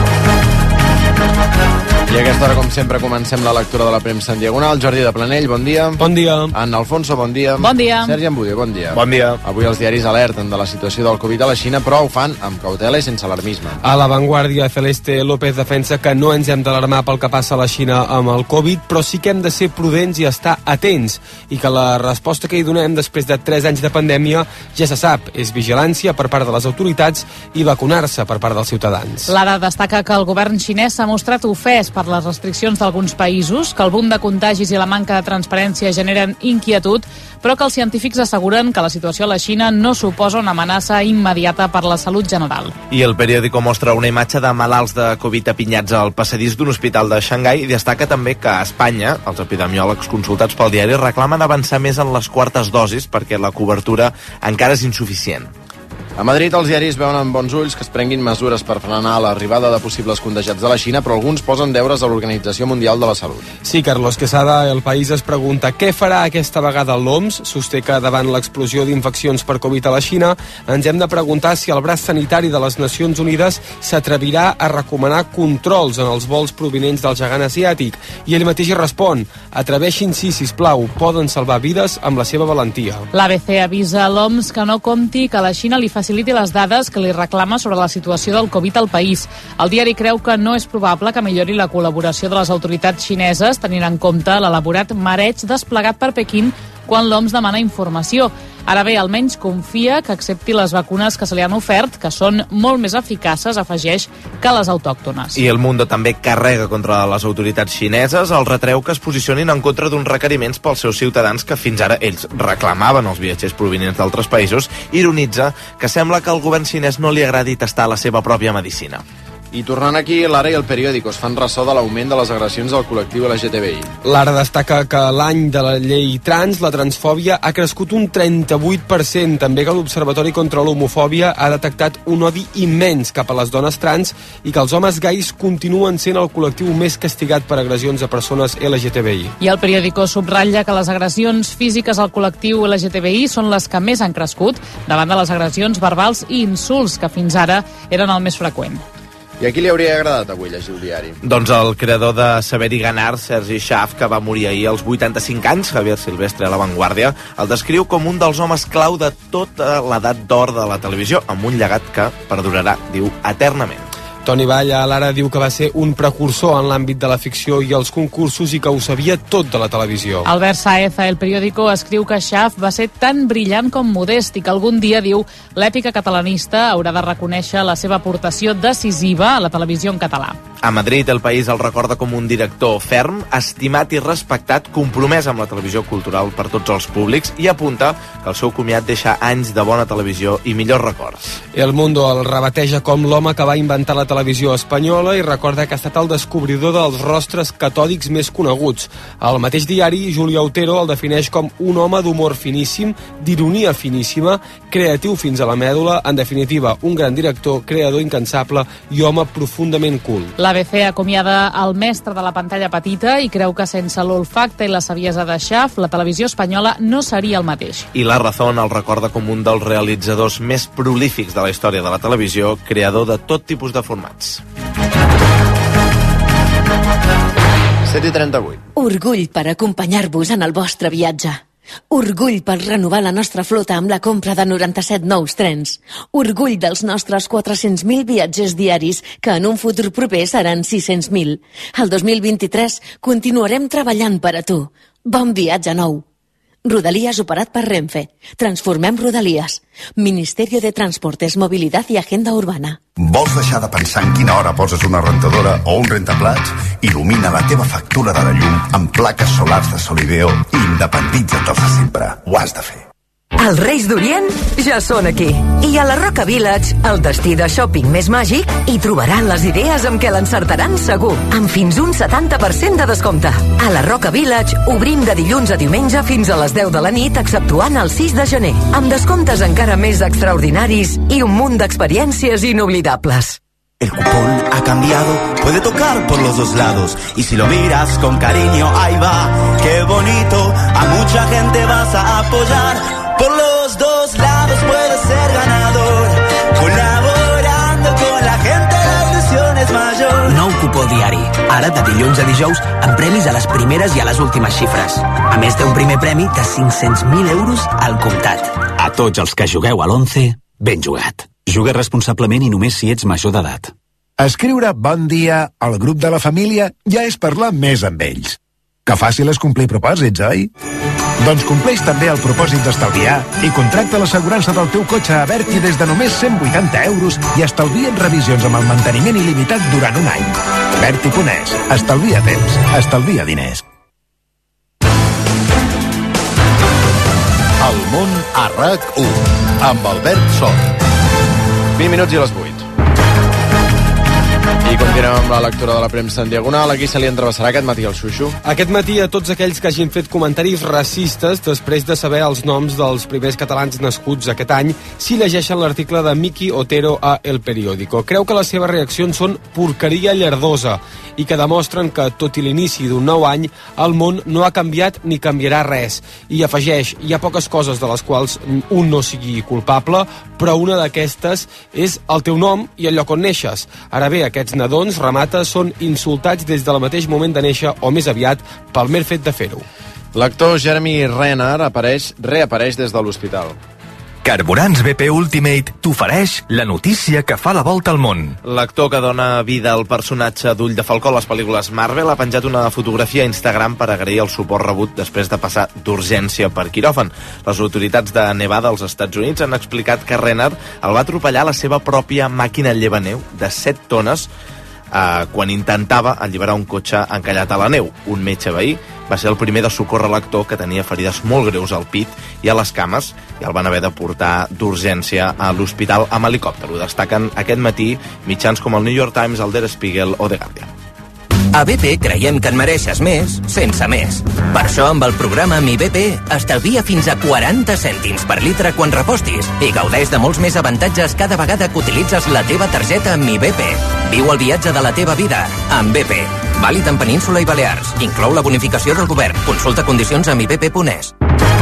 I a aquesta hora, com sempre, comencem la lectura de la premsa en diagonal. Jordi de Planell, bon dia. Bon dia. Anna Alfonso, bon dia. Bon dia. Sergi Ambuder, bon dia. Bon dia. Avui els diaris alerten de la situació del Covid a la Xina, però ho fan amb cautela i sense alarmisme. A La Vanguardia, Celeste López defensa que no ens hem d'alarmar pel que passa a la Xina amb el Covid, però sí que hem de ser prudents i estar atents, i que la resposta que hi donem després de 3 anys de pandèmia ja se sap, és vigilància per part de les autoritats i vacunar-se per part dels ciutadans. L'Ara destaca que el govern xinès s'ha mostrat ofès per les restriccions d'alguns països, que el boom de contagis i la manca de transparència generen inquietud, però que els científics asseguren que la situació a la Xina no suposa una amenaça immediata per la salut general. I el periòdico mostra una imatge de malalts de Covid apinyats al passadís d'un hospital de Xangai i destaca també que a Espanya els epidemiòlegs consultats pel diari reclamen avançar més en les quartes dosis perquè la cobertura encara és insuficient. A Madrid els diaris veuen amb bons ulls que es prenguin mesures per frenar l'arribada de possibles contagiats de la Xina, però alguns posen deures a l'Organització Mundial de la Salut. Sí, Carlos Quesada, El País es pregunta què farà aquesta vegada l'OMS. Sosté que davant l'explosió d'infeccions per Covid a la Xina ens hem de preguntar si el braç sanitari de les Nacions Unides s'atrevirà a recomanar controls en els vols provinents del gegant asiàtic. I ell mateix hi respon: atreveixin-s'hi, sisplau, poden salvar vides amb la seva valentia. L'ABC avisa a l'OMS que no compti que la Xina li faciliti les dades que li reclama sobre la situació del Covid al país. El diari creu que no és probable que millori la col·laboració de les autoritats xineses, tenint en compte l'elaborat mareig desplegat per Pequín quan l'OMS demana informació. Ara bé, almenys confia que accepti les vacunes que se li han ofert, que són molt més eficaces, afegeix, que les autòctones. I El Mundo també carrega contra les autoritats xineses, el retreu que es posicionin en contra d'uns requeriments pels seus ciutadans que fins ara ells reclamaven als viatgers provinents d'altres països. Ironitza que sembla que al govern xinès no li agradi tastar la seva pròpia medicina. I tornant aquí, l'Ara i el periòdico es fan ressò de l'augment de les agressions al col·lectiu LGTBI. L'Ara destaca que l'any de la llei trans, la transfòbia ha crescut un 38%. També que l'Observatori contra l'Homofòbia ha detectat un odi immens cap a les dones trans i que els homes gais continuen sent el col·lectiu més castigat per agressions a persones LGTBI. I el periòdico subratlla que les agressions físiques al col·lectiu LGTBI són les que més han crescut, davant de les agressions verbals i insults, que fins ara eren el més freqüent. I a qui li hauria agradat avui llegir el diari? Doncs el creador de Saber i Ganar, Sergi Schaaf, que va morir ahir als 85 anys, Javier Silvestre, a La Vanguardia, el descriu com un dels homes clau de tota l'edat d'or de la televisió, amb un llegat que perdurarà, diu, eternament. Toni Vall a l'Ara diu que va ser un precursor en l'àmbit de la ficció i els concursos i que ho sabia tot de la televisió. Albert Saez a El Periódico escriu que Schaaf va ser tan brillant com modest i que algun dia, diu, l'èpica catalanista haurà de reconèixer la seva aportació decisiva a la televisió en català. A Madrid, El País el recorda com un director ferm, estimat i respectat, compromès amb la televisió cultural per tots els públics, i apunta que el seu comiat deixa anys de bona televisió i millors records. El Mundo el rebateja com l'home que va inventar la televisió espanyola i recorda que ha estat el descobridor dels rostres catòdics més coneguts. Al mateix diari, Julio Otero el defineix com un home d'humor finíssim, d'ironia finíssima, creatiu fins a la mèdula, en definitiva, un gran director, creador incansable i home profundament cul. L'ABC acomiada el mestre de la pantalla petita i creu que sense l'olfacte i la saviesa de Schaaf, la televisió espanyola no seria el mateix. I La Razón el recorda com un dels realitzadors més prolífics de la història de la televisió, creador de tot tipus de formats. 7:38. Orgull per acompanyar-vos en el vostre viatge. Orgull per renovar la nostra flota amb la compra de 97 nous trens. Orgull dels nostres 400.000 viatgers diaris, que en un futur proper seran 600.000. El 2023 continuarem treballant per a tu. Bon viatge nou. Rodalies operat per Renfe. Transformem Rodalies. Ministerio de Transportes, Movilidad i Agenda Urbana. Vols deixar de pensar en quina hora poses una rentadora o un rentaplats? Il·lumina la teva factura de la llum amb plaques solars de Solideo i independitza't dels de sempre. Ho has de fer. Els Reis d'Orient ja són aquí. I a la Roca Village, el destí de shopping més màgic, hi trobaran les idees amb què l'encertaran segur, amb fins un 70% de descompte. A la Roca Village obrim de dilluns a diumenge fins a les 10 de la nit, exceptuant el 6 de gener, amb descomptes encara més extraordinaris i un munt d'experiències inoblidables. El cupón ha cambiado, puede tocar por los dos lados. Y si lo miras con cariño, ahí va, qué bonito. A mucha gente vas a apoyar por los dos cupó diari. Ara, de dilluns a dijous, amb premis a les primeres i a les últimes xifres. A més, té un primer premi de 500.000 euros al comptat. A tots els que jugueu a l'11, ben jugat. Juga responsablement i només si ets major d'edat. Escriure bon dia al grup de la família ja és parlar més amb ells. Que fàcil és complir propòsits, oi? Doncs compleix també el propòsit d'estalviar i contracta l'assegurança del teu cotxe a Berti des de només 180 euros i estalvia't revisions amb el manteniment il·limitat durant un any. Berti.es. Estalvia temps. Estalvia diners. El món a RAC1 amb Albert Sol. 20 minuts i les 8. I continuem amb la lectura de la premsa en diagonal. Aquí se li entrevessarà aquest matí el Xuxu. Aquest matí a tots aquells que hagin fet comentaris racistes després de saber els noms dels primers catalans nascuts aquest any si llegeixen l'article de Miki Otero a El Periódico. Creu que les seves reaccions són porqueria llardosa i que demostren que, tot i l'inici d'un nou any, el món no ha canviat ni canviarà res. I afegeix, hi ha poques coses de les quals un no sigui culpable, però una d'aquestes és el teu nom i el lloc on neixes. Ara bé, aquests nadons, remata, són insultats des del mateix moment de néixer o més aviat pel mer fet de fer-ho. L'actor Jeremy Renner reapareix des de l'hospital. Carburants BP Ultimate t'ofereix la notícia que fa la volta al món. L'actor que dona vida al personatge d'Ull de Falcó a les pel·lícules Marvel ha penjat una fotografia a Instagram per agrair el suport rebut després de passar d'urgència per quiròfan. Les autoritats de Nevada als Estats Units han explicat que Renner el va atropellar la seva pròpia màquina llevaneu de 7 tones quan intentava alliberar un cotxe encallat a la neu. Un metge veí va ser el primer de socórrer l'actor, que tenia ferides molt greus al pit i a les cames, i el van haver de portar d'urgència a l'hospital amb helicòpter. Ho destaquen aquest matí mitjans com el New York Times, el Der Spiegel o The Guardian. A BP creiem que en mereixes més, sense més. Per això, amb el programa Mi BP, estalvia fins a 40 cèntims per litre quan repostis i gaudeix de molts més avantatges cada vegada que utilitzes la teva targeta Mi BP. Viu el viatge de la teva vida amb BP. Vàlid en Península i Balears. Inclou la bonificació del govern. Consulta condicions a mibp.es.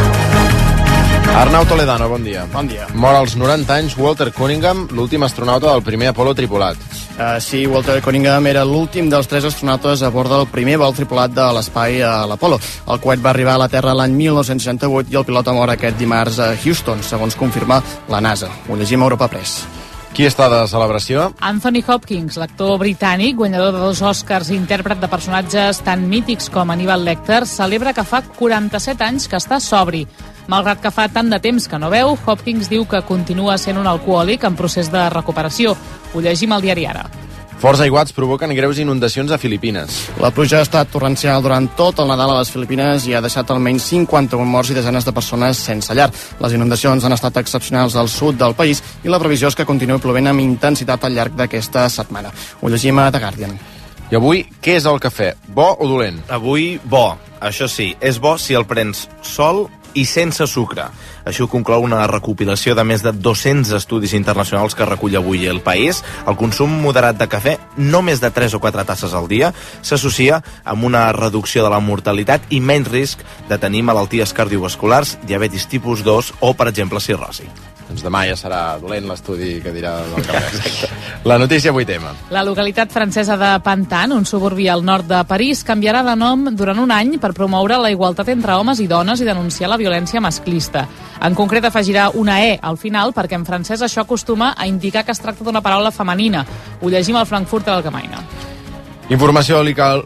Arnau Toledano, bon dia. Bon dia. Mor als 90 anys Walter Cunningham, l'últim astronauta del primer Apollo tripulat. Sí, Walter Cunningham era l'últim dels 3 astronautes a bord del primer vol tripulat de l'espai a l'Apollo. El coet va arribar a la Terra l'any 1968 i el pilot mor aquest dimarts a Houston, segons confirma la NASA. Ho llegim a Europa Press. Qui està de celebració? Anthony Hopkins, l'actor britànic, guanyador de 2 Oscars i intèrpret de personatges tan mítics com Hannibal Lecter, celebra que fa 47 anys que està sobri. Malgrat que fa tant de temps que no veu, Hopkins diu que continua sent un alcohòlic en procés de recuperació. Ho llegim al diari Ara. Forts aiguats provoquen greus inundacions a Filipines. La pluja ha estat torrencial durant tot el Nadal a les Filipines i ha deixat almenys 51 morts i desenes de persones sense llar. Les inundacions han estat excepcionals al sud del país i la previsió és que continuï plovent amb intensitat al llarg d'aquesta setmana. Ho llegim a The Guardian. I avui, què és el cafè? Bo o dolent? Avui, bo. Això sí, és bo si el prens sol i sense sucre. Això ho conclou una recopilació de més de 200 estudis internacionals que recull avui El País. El consum moderat de cafè, no més de 3 o 4 tasses al dia, s'associa amb una reducció de la mortalitat i menys risc de tenir malalties cardiovasculars, diabetis tipus 2 o, per exemple, cirrosi. Doncs demà ja serà dolent l'estudi que dirà del cafè. La notícia 8M. La localitat francesa de Pantin, un suburbi al nord de París, canviarà de nom durant un any per promoure la igualtat entre homes i dones i denunciar la violència masclista. En concret, afegirà una E al final, perquè en francès això acostuma a indicar que es tracta d'una paraula femenina. Ho llegim al Frankfurter Allgemeine. Informació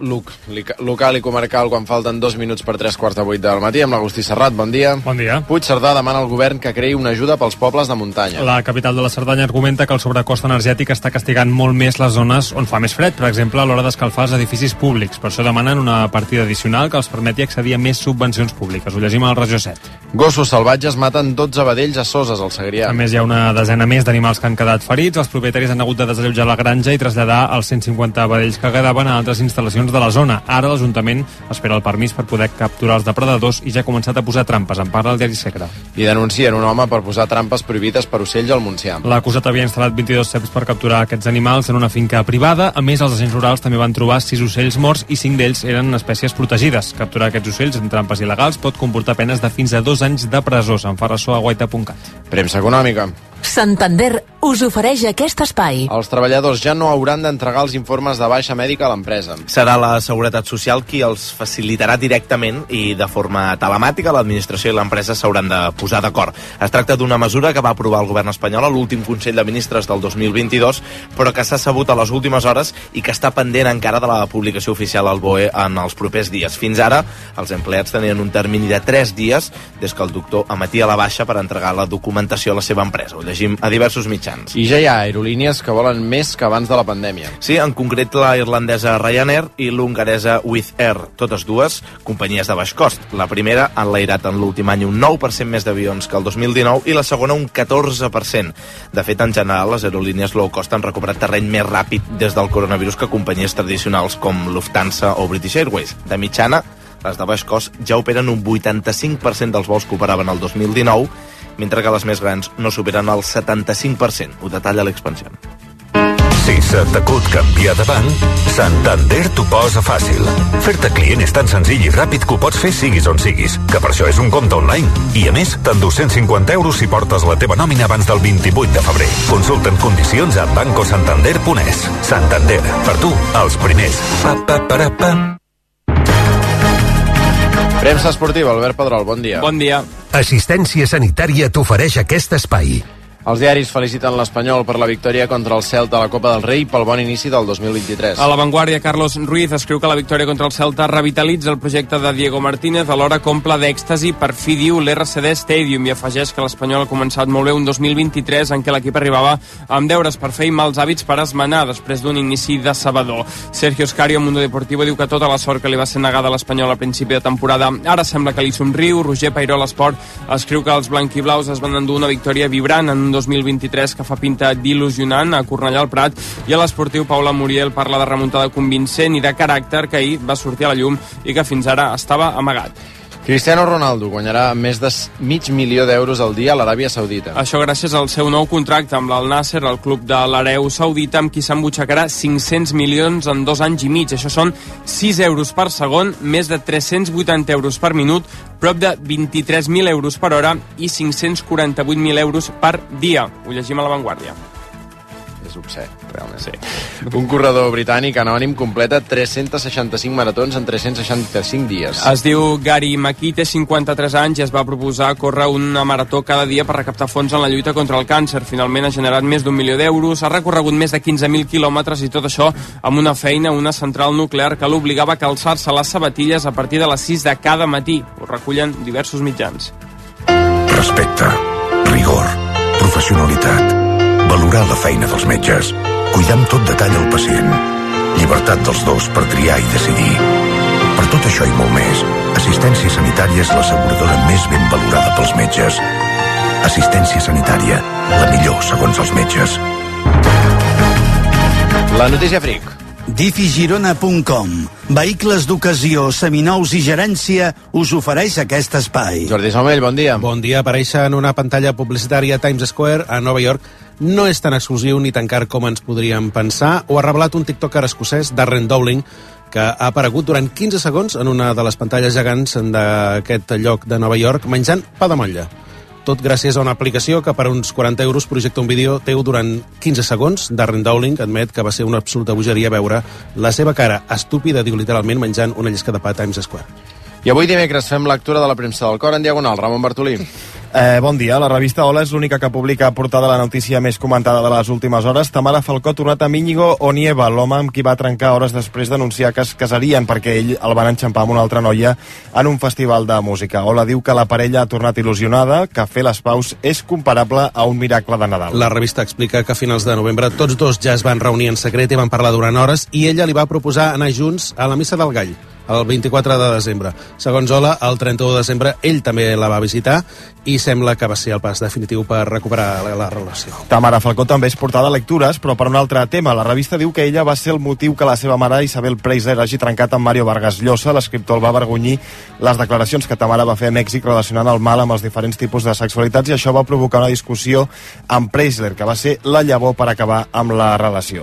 local i comarcal quan falten 2 minuts per 3:15 del matí amb l'Agustí Serrat. Bon dia. Bon dia. Puigcerdà demana al govern que creï una ajuda pels pobles de muntanya. La capital de la Cerdanya argumenta que el sobrecost energètic està castigant molt més les zones on fa més fred, per exemple, a l'hora d'escalfar els edificis públics. Per això demanen una partida addicional que els permeti accedir a més subvencions públiques. Ho llegim al Regió 7. Gossos salvatges maten 12 vedells a Soses, al Segrià. A més, hi ha una desena més d'animals que han quedat ferits. Els propietaris han hagut de desallotjar la granja i traslladar els 150 vedells que quedaven a altres instal·lacions de la zona. Ara l'Ajuntament espera el permís per poder capturar els depredadors i ja ha començat a posar trampes. En parla el diari Segre. I denuncien un home per posar trampes prohibides per ocells al Montsià. L'acusat havia instal·lat 22 ceps per capturar aquests animals en una finca privada. A més, els agents rurals també van trobar 6 ocells morts i 5 d'ells eren espècies protegides. Capturar aquests ocells en trampes il·legals pot comportar penes de fins a 2 anys de presó. En fa ressò a guaita.cat. Premsa econòmica. Santander us ofereix aquest espai. Els treballadors ja no hauran d'entregar els informes de baixa mèdica a l'empresa. Serà la Seguretat Social qui els facilitarà directament i de forma telemàtica. L'administració i l'empresa s'hauran de posar d'acord. Es tracta d'una mesura que va aprovar el govern espanyol a l'últim Consell de Ministres del 2022, però que s'ha sabut a les últimes hores i que està pendent encara de la publicació oficial al BOE en els propers dies. Fins ara, els empleats tenien un termini de 3 dies des que el doctor emetia la baixa per entregar la documentació a la seva empresa. Ho llegim a diversos mitjans. I ja hi ha aerolínies que volen més que abans de la pandèmia. Sí, en concret la irlandesa Ryanair i l'hongaresa Wizz Air, totes dues companyies de baix cost. La primera ha enlairat en l'últim any un 9% més d'avions que el 2019 i la segona un 14%. De fet, en general, les aerolínies low cost han recuperat terreny més ràpid des del coronavirus que companyies tradicionals com Lufthansa o British Airways. De mitjana, les de baix cost ja operen un 85% dels vols que operaven el 2019, mentre que les més grans no superen el 75%. Ho detalla l'Expansión. Si se t'acut canviar de banc, Santander t'ho posa fàcil. Fer-te client és tan senzill i ràpid que ho pots fer siguis on siguis, que per això és un compte online. I a més, t'endús 150 euros si portes la teva nòmina abans del 28 de febrer. Consulta'n condicions a bancosantander.es. Santander, per tu, els primers. Premsa esportiva, Albert Pedrol, bon dia. Bon dia. Assistència Sanitària t'ofereix aquest espai. Els diaris feliciten l'Espanyol per la victòria contra el Celta a la Copa del Rei pel bon inici del 2023. A La Vanguardia, Carlos Ruiz escriu que la victòria contra el Celta revitalitza el projecte de Diego Martínez, alhora comple d'èxtasi, per fi diu l'RCD Stadium, i afegeix que l'Espanyol ha començat molt bé un 2023 en què l'equip arribava amb deures per fer i mals hàbits per esmenar després d'un inici decebedor. Sergio Oscario, Mundo Deportivo, diu que tota la sort que li va ser negada a l'Espanyol a principi de temporada ara sembla que li somriu. Roger Pairó, l'Esport, escriu que els blanquiblaus es van endur una victòria vibrant en 2023 que fa pinta d'il·lusionant a Cornellà al Prat, i a l'Esportiu Paula Muriel parla de remuntada convincent i de caràcter que ahir va sortir a la llum i que fins ara estava amagat. Cristiano Ronaldo guanyarà més de $500.000 d'euros al dia a l'Aràbia Saudita. Això gràcies al seu nou contracte amb l'Al Nasser, el club de l'hereu saudita, amb qui s'embutxacarà 500 milions en 2 anys i mig. Això són 6 euros per segon, més de 380 euros per minut, prop de 23.000 euros per hora i 548.000 euros per dia. Ho llegim a La Vanguardia. És obscè, realment. Sí. Un corredor britànic anònim completa 365 maratons en 365 dies. Es diu Gary McKee, té 53 anys i es va proposar córrer una marató cada dia per recaptar fons en la lluita contra el càncer. Finalment ha generat més d'1 milió d'euros, ha recorregut més de 15.000 quilòmetres i tot això amb una feina, una central nuclear que l'obligava a calçar-se les sabatilles a partir de les 6 de cada matí. Ho recullen diversos mitjans. Respecte, rigor, professionalitat, valorar la feina dels metges, cuidar amb tot detall el pacient, llibertat dels dos per triar i decidir. Per tot això i molt més, Assistència Sanitària és l'asseguradora més ben valorada pels metges. Assistència Sanitària, la millor segons els metges. La notícia fric. Difigirona.com. Vehicles d'ocasió, seminous i gerència us ofereix aquest espai. Jordi Somell, bon dia. Bon dia. Aparèixer en una pantalla publicitària a Times Square, a Nova York, no és tan exclusiu ni tan car com ens podríem pensar. Ho ha revelat un tiktoker escocès, Darren Dowling, que ha aparegut durant 15 segons en una de les pantalles gegants d'aquest lloc de Nova York, menjant pa de motlla. Tot gràcies a una aplicació que per uns 40 euros projecta un vídeo teu durant 15 segons. Darren Dowling admet que va ser una absoluta bogeria veure la seva cara estúpida, diu literalment, menjant una llesca de pa a Times Square. I avui dimecres fem lectura de la premsa del cor en diagonal. Ramon Bartolí. Bon dia. La revista Hola és l'única que publica a portada la notícia més comentada de les últimes hores. Tamara Falcó ha tornat amb Íñigo Onieva, l'home amb qui va trencar hores després d'anunciar que es casarien perquè ell el van enxampar amb una altra noia en un festival de música. Hola diu que la parella ha tornat il·lusionada, que fer les paus és comparable a un miracle de Nadal. La revista explica que a finals de novembre tots dos ja es van reunir en secret i van parlar durant hores i ella li va proposar anar junts a la Missa del Gall el 24 de desembre. Segons Hola, el 31 de desembre ell també la va visitar i sembla que va ser el pas definitiu per recuperar la relació. Tamara Falcó també és portada a lectures, però per un altre tema. La revista diu que ella va ser el motiu que la seva mare, Isabel Preisler, hagi trencat amb Mario Vargas Llosa. L'escriptor el va avergonyir les declaracions que Tamara va fer a Mèxic relacionant el mal amb els diferents tipus de sexualitats, i això va provocar una discussió amb Preisler, que va ser la llavor per acabar amb la relació.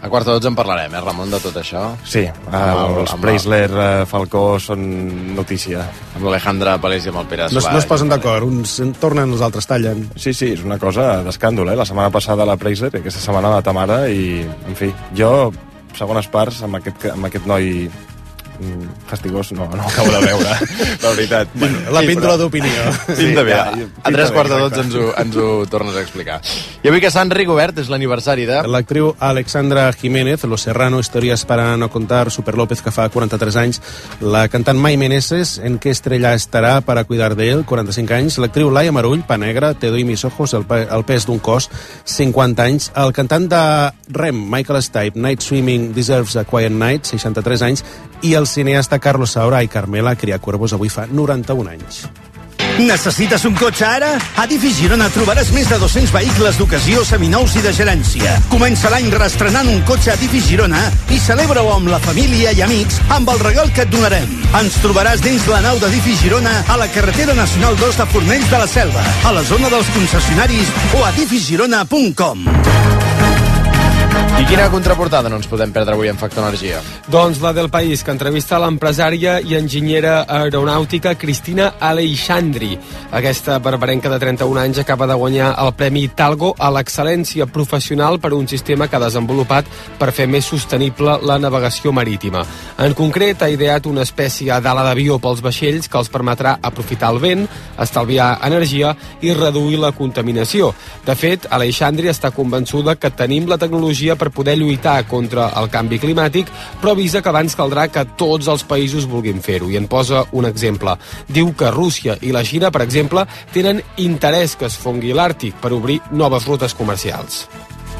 A 11:15 en parlarem, Ramon, de tot això? Sí, els Preisler, Falcó són notícia. Amb l'Alejandra Palés i amb el Pere Solà. No es posen d'acord, uns tornen, els altres tallen. Sí, és una cosa d'escàndol, La setmana passada la Preisler, aquesta setmana la Tamara, i, en fi, jo, segones parts, amb aquest noi fastigós, no acabo de veure, la veritat. Bueno, la píndola d'opinió. Sí, a 3:15 ens ho tornes a explicar. I avui que Sant Rigobert és l'aniversari de... L'actriu Alexandra Jiménez, Los Serrano, Historias para no contar, Super López, que fa 43 anys, la cantant Mai Meneses, En qué estrella estarà para cuidar de él, 45 anys, l'actriu Laia Marull, Pa Negra, Te doy mis ojos, el pes d'un cos, 50 anys, el cantant de Rem, Michael Stipe, Night Swimming Deserves a Quiet Night, 63 anys, i el cineasta Carlos Saura i Carmela Criacuervos avui fa 91 anys. Necessites un cotxe ara? A Difi Girona trobaràs més de 200 vehicles d'ocasió, seminous i de gerència. Comença l'any reestrenant un cotxe a Difi Girona i celebra-ho amb la família i amics amb el regal que et donarem. Ens trobaràs dins la nau de Difi Girona a la carretera nacional 2 de Fornells de la Selva, a la zona dels concessionaris o a difigirona.com. I quina contraportada no ens podem perdre avui en Factor Energia? Doncs la del País, que entrevista l'empresària i enginyera aeronàutica Cristina Aleixandri. Aquesta barbarenca de 31 anys acaba de guanyar el Premi Talgo a l'excel·lència professional per un sistema que ha desenvolupat per fer més sostenible la navegació marítima. En concret, ha ideat una espècie d'ala d'avió pels vaixells que els permetrà aprofitar el vent, estalviar energia i reduir la contaminació. De fet, Aleixandri està convençuda que tenim la tecnologia per poder lluitar contra el canvi climàtic, però avisa que abans caldrà que tots els països vulguin fer-ho. I en posa un exemple. Diu que Rússia i la Xina, per exemple, tenen interès que es fongui l'Àrtic per obrir noves rutes comercials.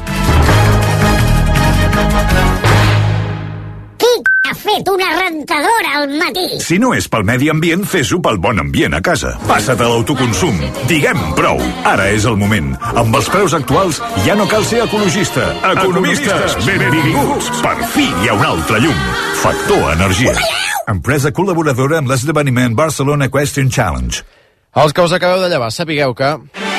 Ha fet una rentadora al matí. Si no és pel medi ambient, fes-ho pel bon ambient a casa. Passa't a l'autoconsum. Diguem prou. Ara és el moment. Amb els preus actuals ja no cal ser ecologista. Economistes, benvinguts. Per fi hi ha un altre llum. Factor Energia. Empresa col·laboradora amb l'esdeveniment Barcelona Equestrian Challenge. Els que us acabeu de llevar, sapigueu que...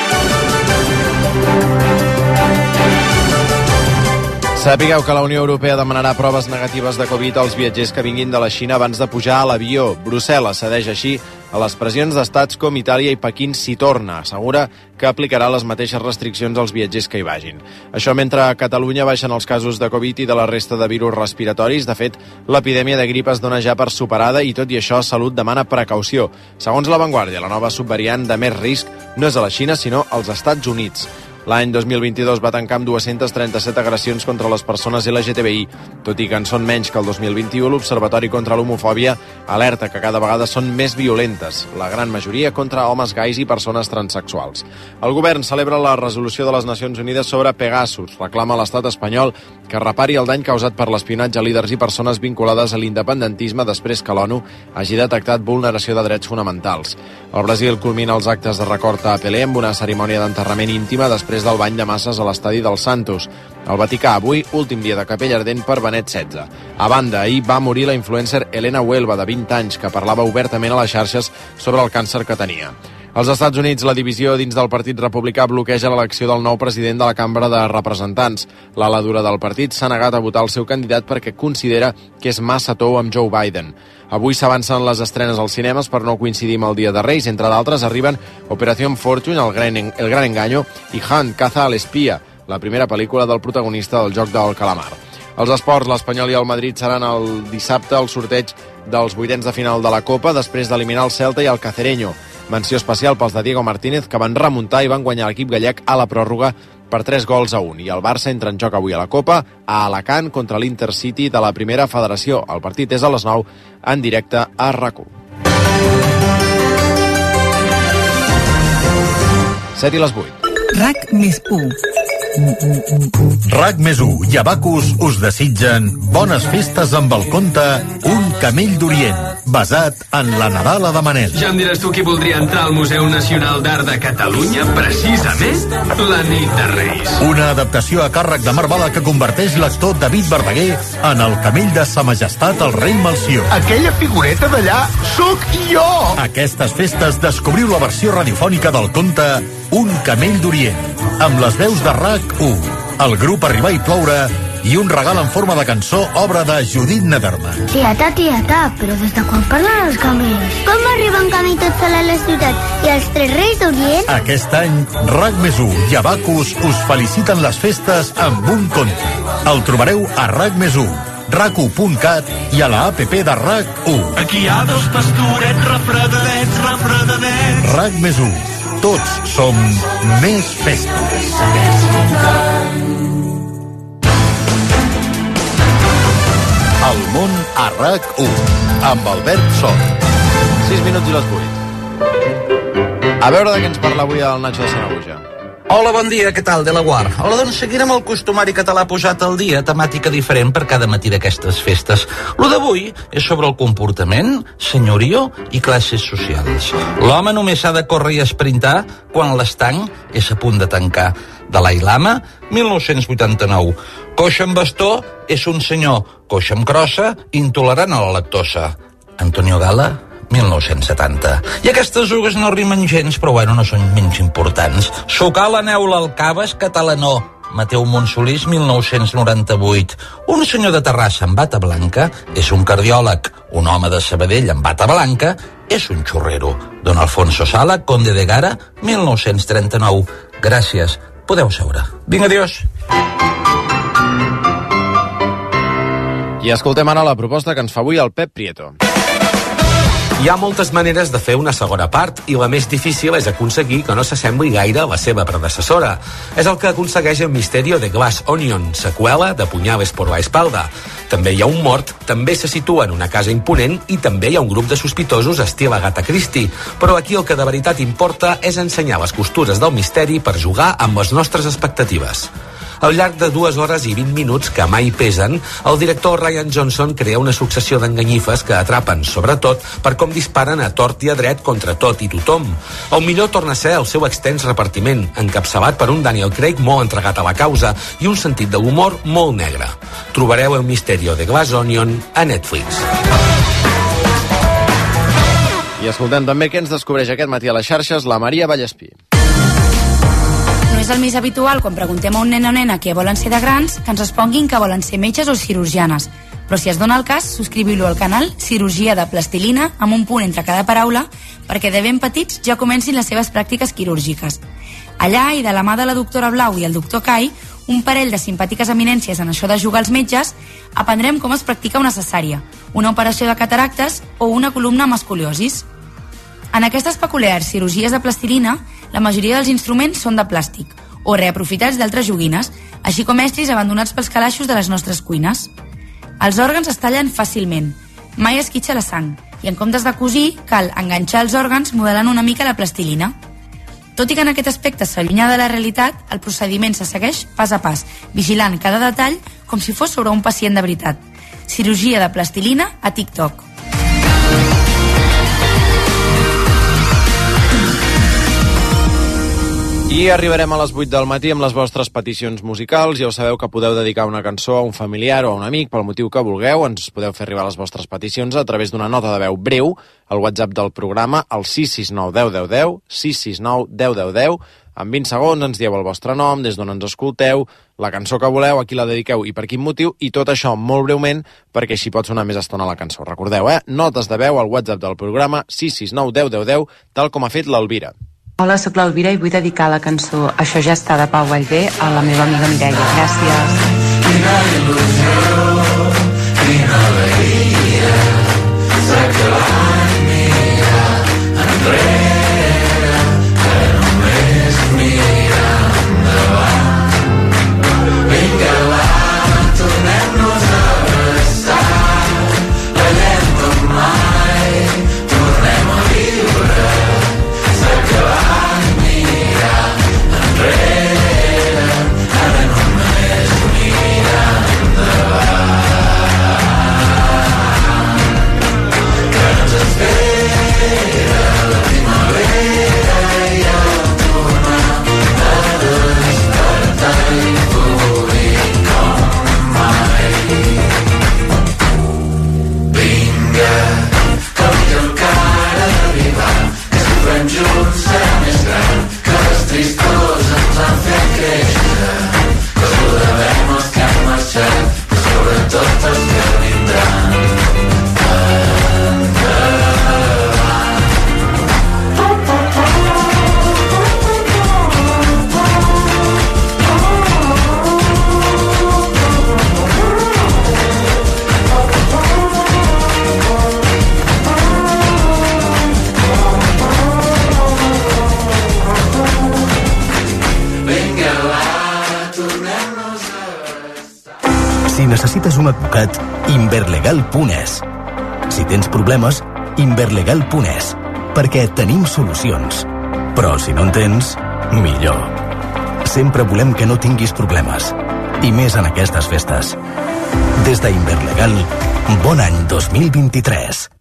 Sapigueu que la Unió Europea demanarà proves negatives de Covid als viatgers que vinguin de la Xina abans de pujar a l'avió. Brussel·les cedeix així a les pressions d'estats com Itàlia i Pequín s'hi torna. Assegura que aplicarà les mateixes restriccions als viatgers que hi vagin. Això mentre a Catalunya baixen els casos de Covid i de la resta de virus respiratoris. De fet, l'epidèmia de grip es dona ja per superada i tot i això Salut demana precaució. Segons La Vanguardia, la nova subvariant de més risc no és a la Xina sinó als Estats Units. L'any 2022 va tancar amb 237 agressions contra les persones LGTBI. Tot i que en són menys que el 2021, l'Observatori contra l'Homofòbia alerta que cada vegada són més violentes, la gran majoria contra homes gais i persones transsexuals. El govern celebra la resolució de les Nacions Unides sobre Pegasus. Reclama a l'estat espanyol que repari el dany causat per l'espionatge a líders i persones vinculades a l'independentisme després que l'ONU hagi detectat vulneració de drets fonamentals. El Brasil culmina els actes de record a Pelé amb una cerimònia d'enterrament íntima després del bany de masses a l'estadi del Santos. El Vaticà, avui, últim dia de capella ardent per Benet XVI. A banda, ahir va morir la influencer Elena Huelva, de 20 anys, que parlava obertament a les xarxes sobre el càncer que tenia. Als Estats Units, la divisió dins del Partit Republicà bloqueja l'elecció del nou president de la Cambra de Representants. L'ala dura del partit s'ha negat a votar el seu candidat perquè considera que és massa tou amb Joe Biden. Avui s'avancen les estrenes als cinemes per no coincidir amb el Dia de Reis. Entre d'altres arriben Operación Fortune, El Gran Engaño i Hunt, Caza a l'espia, la primera pel·lícula del protagonista del Joc del Calamar. Els esports, l'Espanyol i el Madrid seran el dissabte al sorteig dels vuitens de final de la Copa després d'eliminar el Celta i el Cacereño. Menció especial pels de Diego Martínez, que van remuntar i van guanyar l'equip gallec a la pròrroga per 3-1. I el Barça entra en joc avui a la Copa a Alacant contra l'Intercity de la Primera Federació. El partit és a les 9 en directe a RAC1. 7 i les 8. RAC més 1. RAC més 1 i Abacus us desitgen bones festes amb el conte Un camell d'Orient, basat en la Nadala de Manel. Ja em diràs tu qui voldria entrar al Museu Nacional d'Art de Catalunya, precisament la nit de Reis. Una adaptació a càrrec de Marc Bala que converteix l'actor David Verdaguer en el camell de Sa Majestat el rei Melcior. Aquella figureta d'allà sóc jo! Aquestes festes descobriu la versió radiofònica del conte Un camell d'Orient, amb les veus de RAC1, el grup Arribar i Ploure i un regal en forma de cançó, obra de Judit Nederman. Tieta, però des de quan parlen els camells? Com arriba en camí tot sol a la ciutat i els tres reis d'Orient? Aquest any, RAC+1 i Abacus us feliciten les festes amb un conte. El trobareu a RAC+1, RAC1.cat i a la app de RAC1. Aquí hi ha dos pastorets refredadets. RAC+1. Tots som més festes. El món a RAC1 amb Albert Sol. 6 minuts i les 8. A veure de què ens parla avui el Nacho de Sanaüja. Hola, bon dia, què tal, de la Guard? Hola, doncs seguirem el costumari català posat al dia, temàtica diferent per cada matí d'aquestes festes. Lo d'avui és sobre el comportament, senyorio i classes socials. L'home només s'ha de córrer i esprintar quan l'estanc és a punt de tancar. Dalai Lama, 1989. Coixa amb bastó és un senyor, coixa amb crossa, intolerant a la lactosa. Antonio Gala, 1970. I aquestes ugues no rimen gens, però bueno, no són menys importants. Sucar la neula al cava és catalanó. Mateu Monsolís, 1998. Un senyor de Terrassa amb bata blanca és un cardiòleg. Un home de Sabadell amb bata blanca és un xurrero. Don Alfonso Sala, conde de Gara, 1939. Gràcies. Podeu seure. Vinga, adiós. I escoltem ara la proposta que ens fa avui el Pep Prieto. Hi ha moltes maneres de fer una segona part i la més difícil és aconseguir que no s'assembli gaire a la seva predecessora. És el que aconsegueix el Misterio de Glass Onion, seqüela de Puñales por la espalda. També hi ha un mort, també se situa en una casa imponent i també hi ha un grup de sospitosos estil Agatha Christie. Però aquí el que de veritat importa és ensenyar les costures del misteri per jugar amb les nostres expectatives. Al llarg de 2 hores i 20 minuts que mai pesen, el director Ryan Johnson crea una successió d'enganyifes que atrapen, sobretot, per com disparen a tort i a dret contra tot i tothom. El millor torna a ser el seu extens repartiment, encapçalat per un Daniel Craig molt entregat a la causa i un sentit de l'humor molt negre. Trobareu El Misterio de Glass Onion a Netflix. I escoltem també què ens descobreix aquest matí a les xarxes la Maria Vallespí. No és el més habitual, quan preguntem a un nen o nena què volen ser de grans, que ens responguin que volen ser metges o cirurgianes. Però si es dona el cas, subscriviu-lo al canal Cirurgia de Plastilina, amb un punt entre cada paraula, perquè de ben petits ja comencin les seves pràctiques quirúrgiques. Allà, i de la mà de la doctora Blau i el doctor Kai, un parell de simpàtiques eminències en això de jugar als metges, aprendrem com es practica una cesària, una operació de cataractes o una columna amb escoliosis. En aquestes peculiars cirurgies de plastilina, la majoria dels instruments són de plàstic o reaprofitats d'altres joguines, així com estris abandonats pels calaixos de les nostres cuines. Els òrgans es tallen fàcilment, mai esquitxa la sang, i en comptes de cosir, cal enganxar els òrgans modelant una mica la plastilina. Tot i que en aquest aspecte s'allunya de la realitat, el procediment se segueix pas a pas, vigilant cada detall com si fos sobre un pacient de veritat. Cirurgia de plastilina a TikTok. I arribarem a les 8 del matí amb les vostres peticions musicals. Ja ho sabeu que podeu dedicar una cançó a un familiar o a un amic pel motiu que vulgueu. Ens podeu fer arribar les vostres peticions a través d'una nota de veu breu al WhatsApp del programa al 669 10 10 10, 669 10 10 10. En 20 segons ens dieu el vostre nom, des d'on ens escolteu, la cançó que voleu, a qui la dediqueu i per quin motiu, i tot això molt breument perquè així pot sonar més estona la cançó. Recordeu, notes de veu al WhatsApp del programa 669 10 10 10, tal com ha fet l'Alvira. Hola, soc l'Alvira i vull dedicar la cançó Això ja està de Pau Vallvé a la meva amiga Mireia. Gràcies. Quina il·lusió, quina alegria, s'ha acabat mirar enrere, que només mirar endavant. Vinga, va, tornem-nos a abraçar, ballem com mai, tornem a viure, s'ha acabat primavera. necessites un advocat, Inverlegal.es. Si tens problemes, Inverlegal.es, perquè tenim solucions. Però si no en tens, millor. Sempre volem que no tinguis problemes, i més en aquestes festes. Des d'Inverlegal, bon any 2023.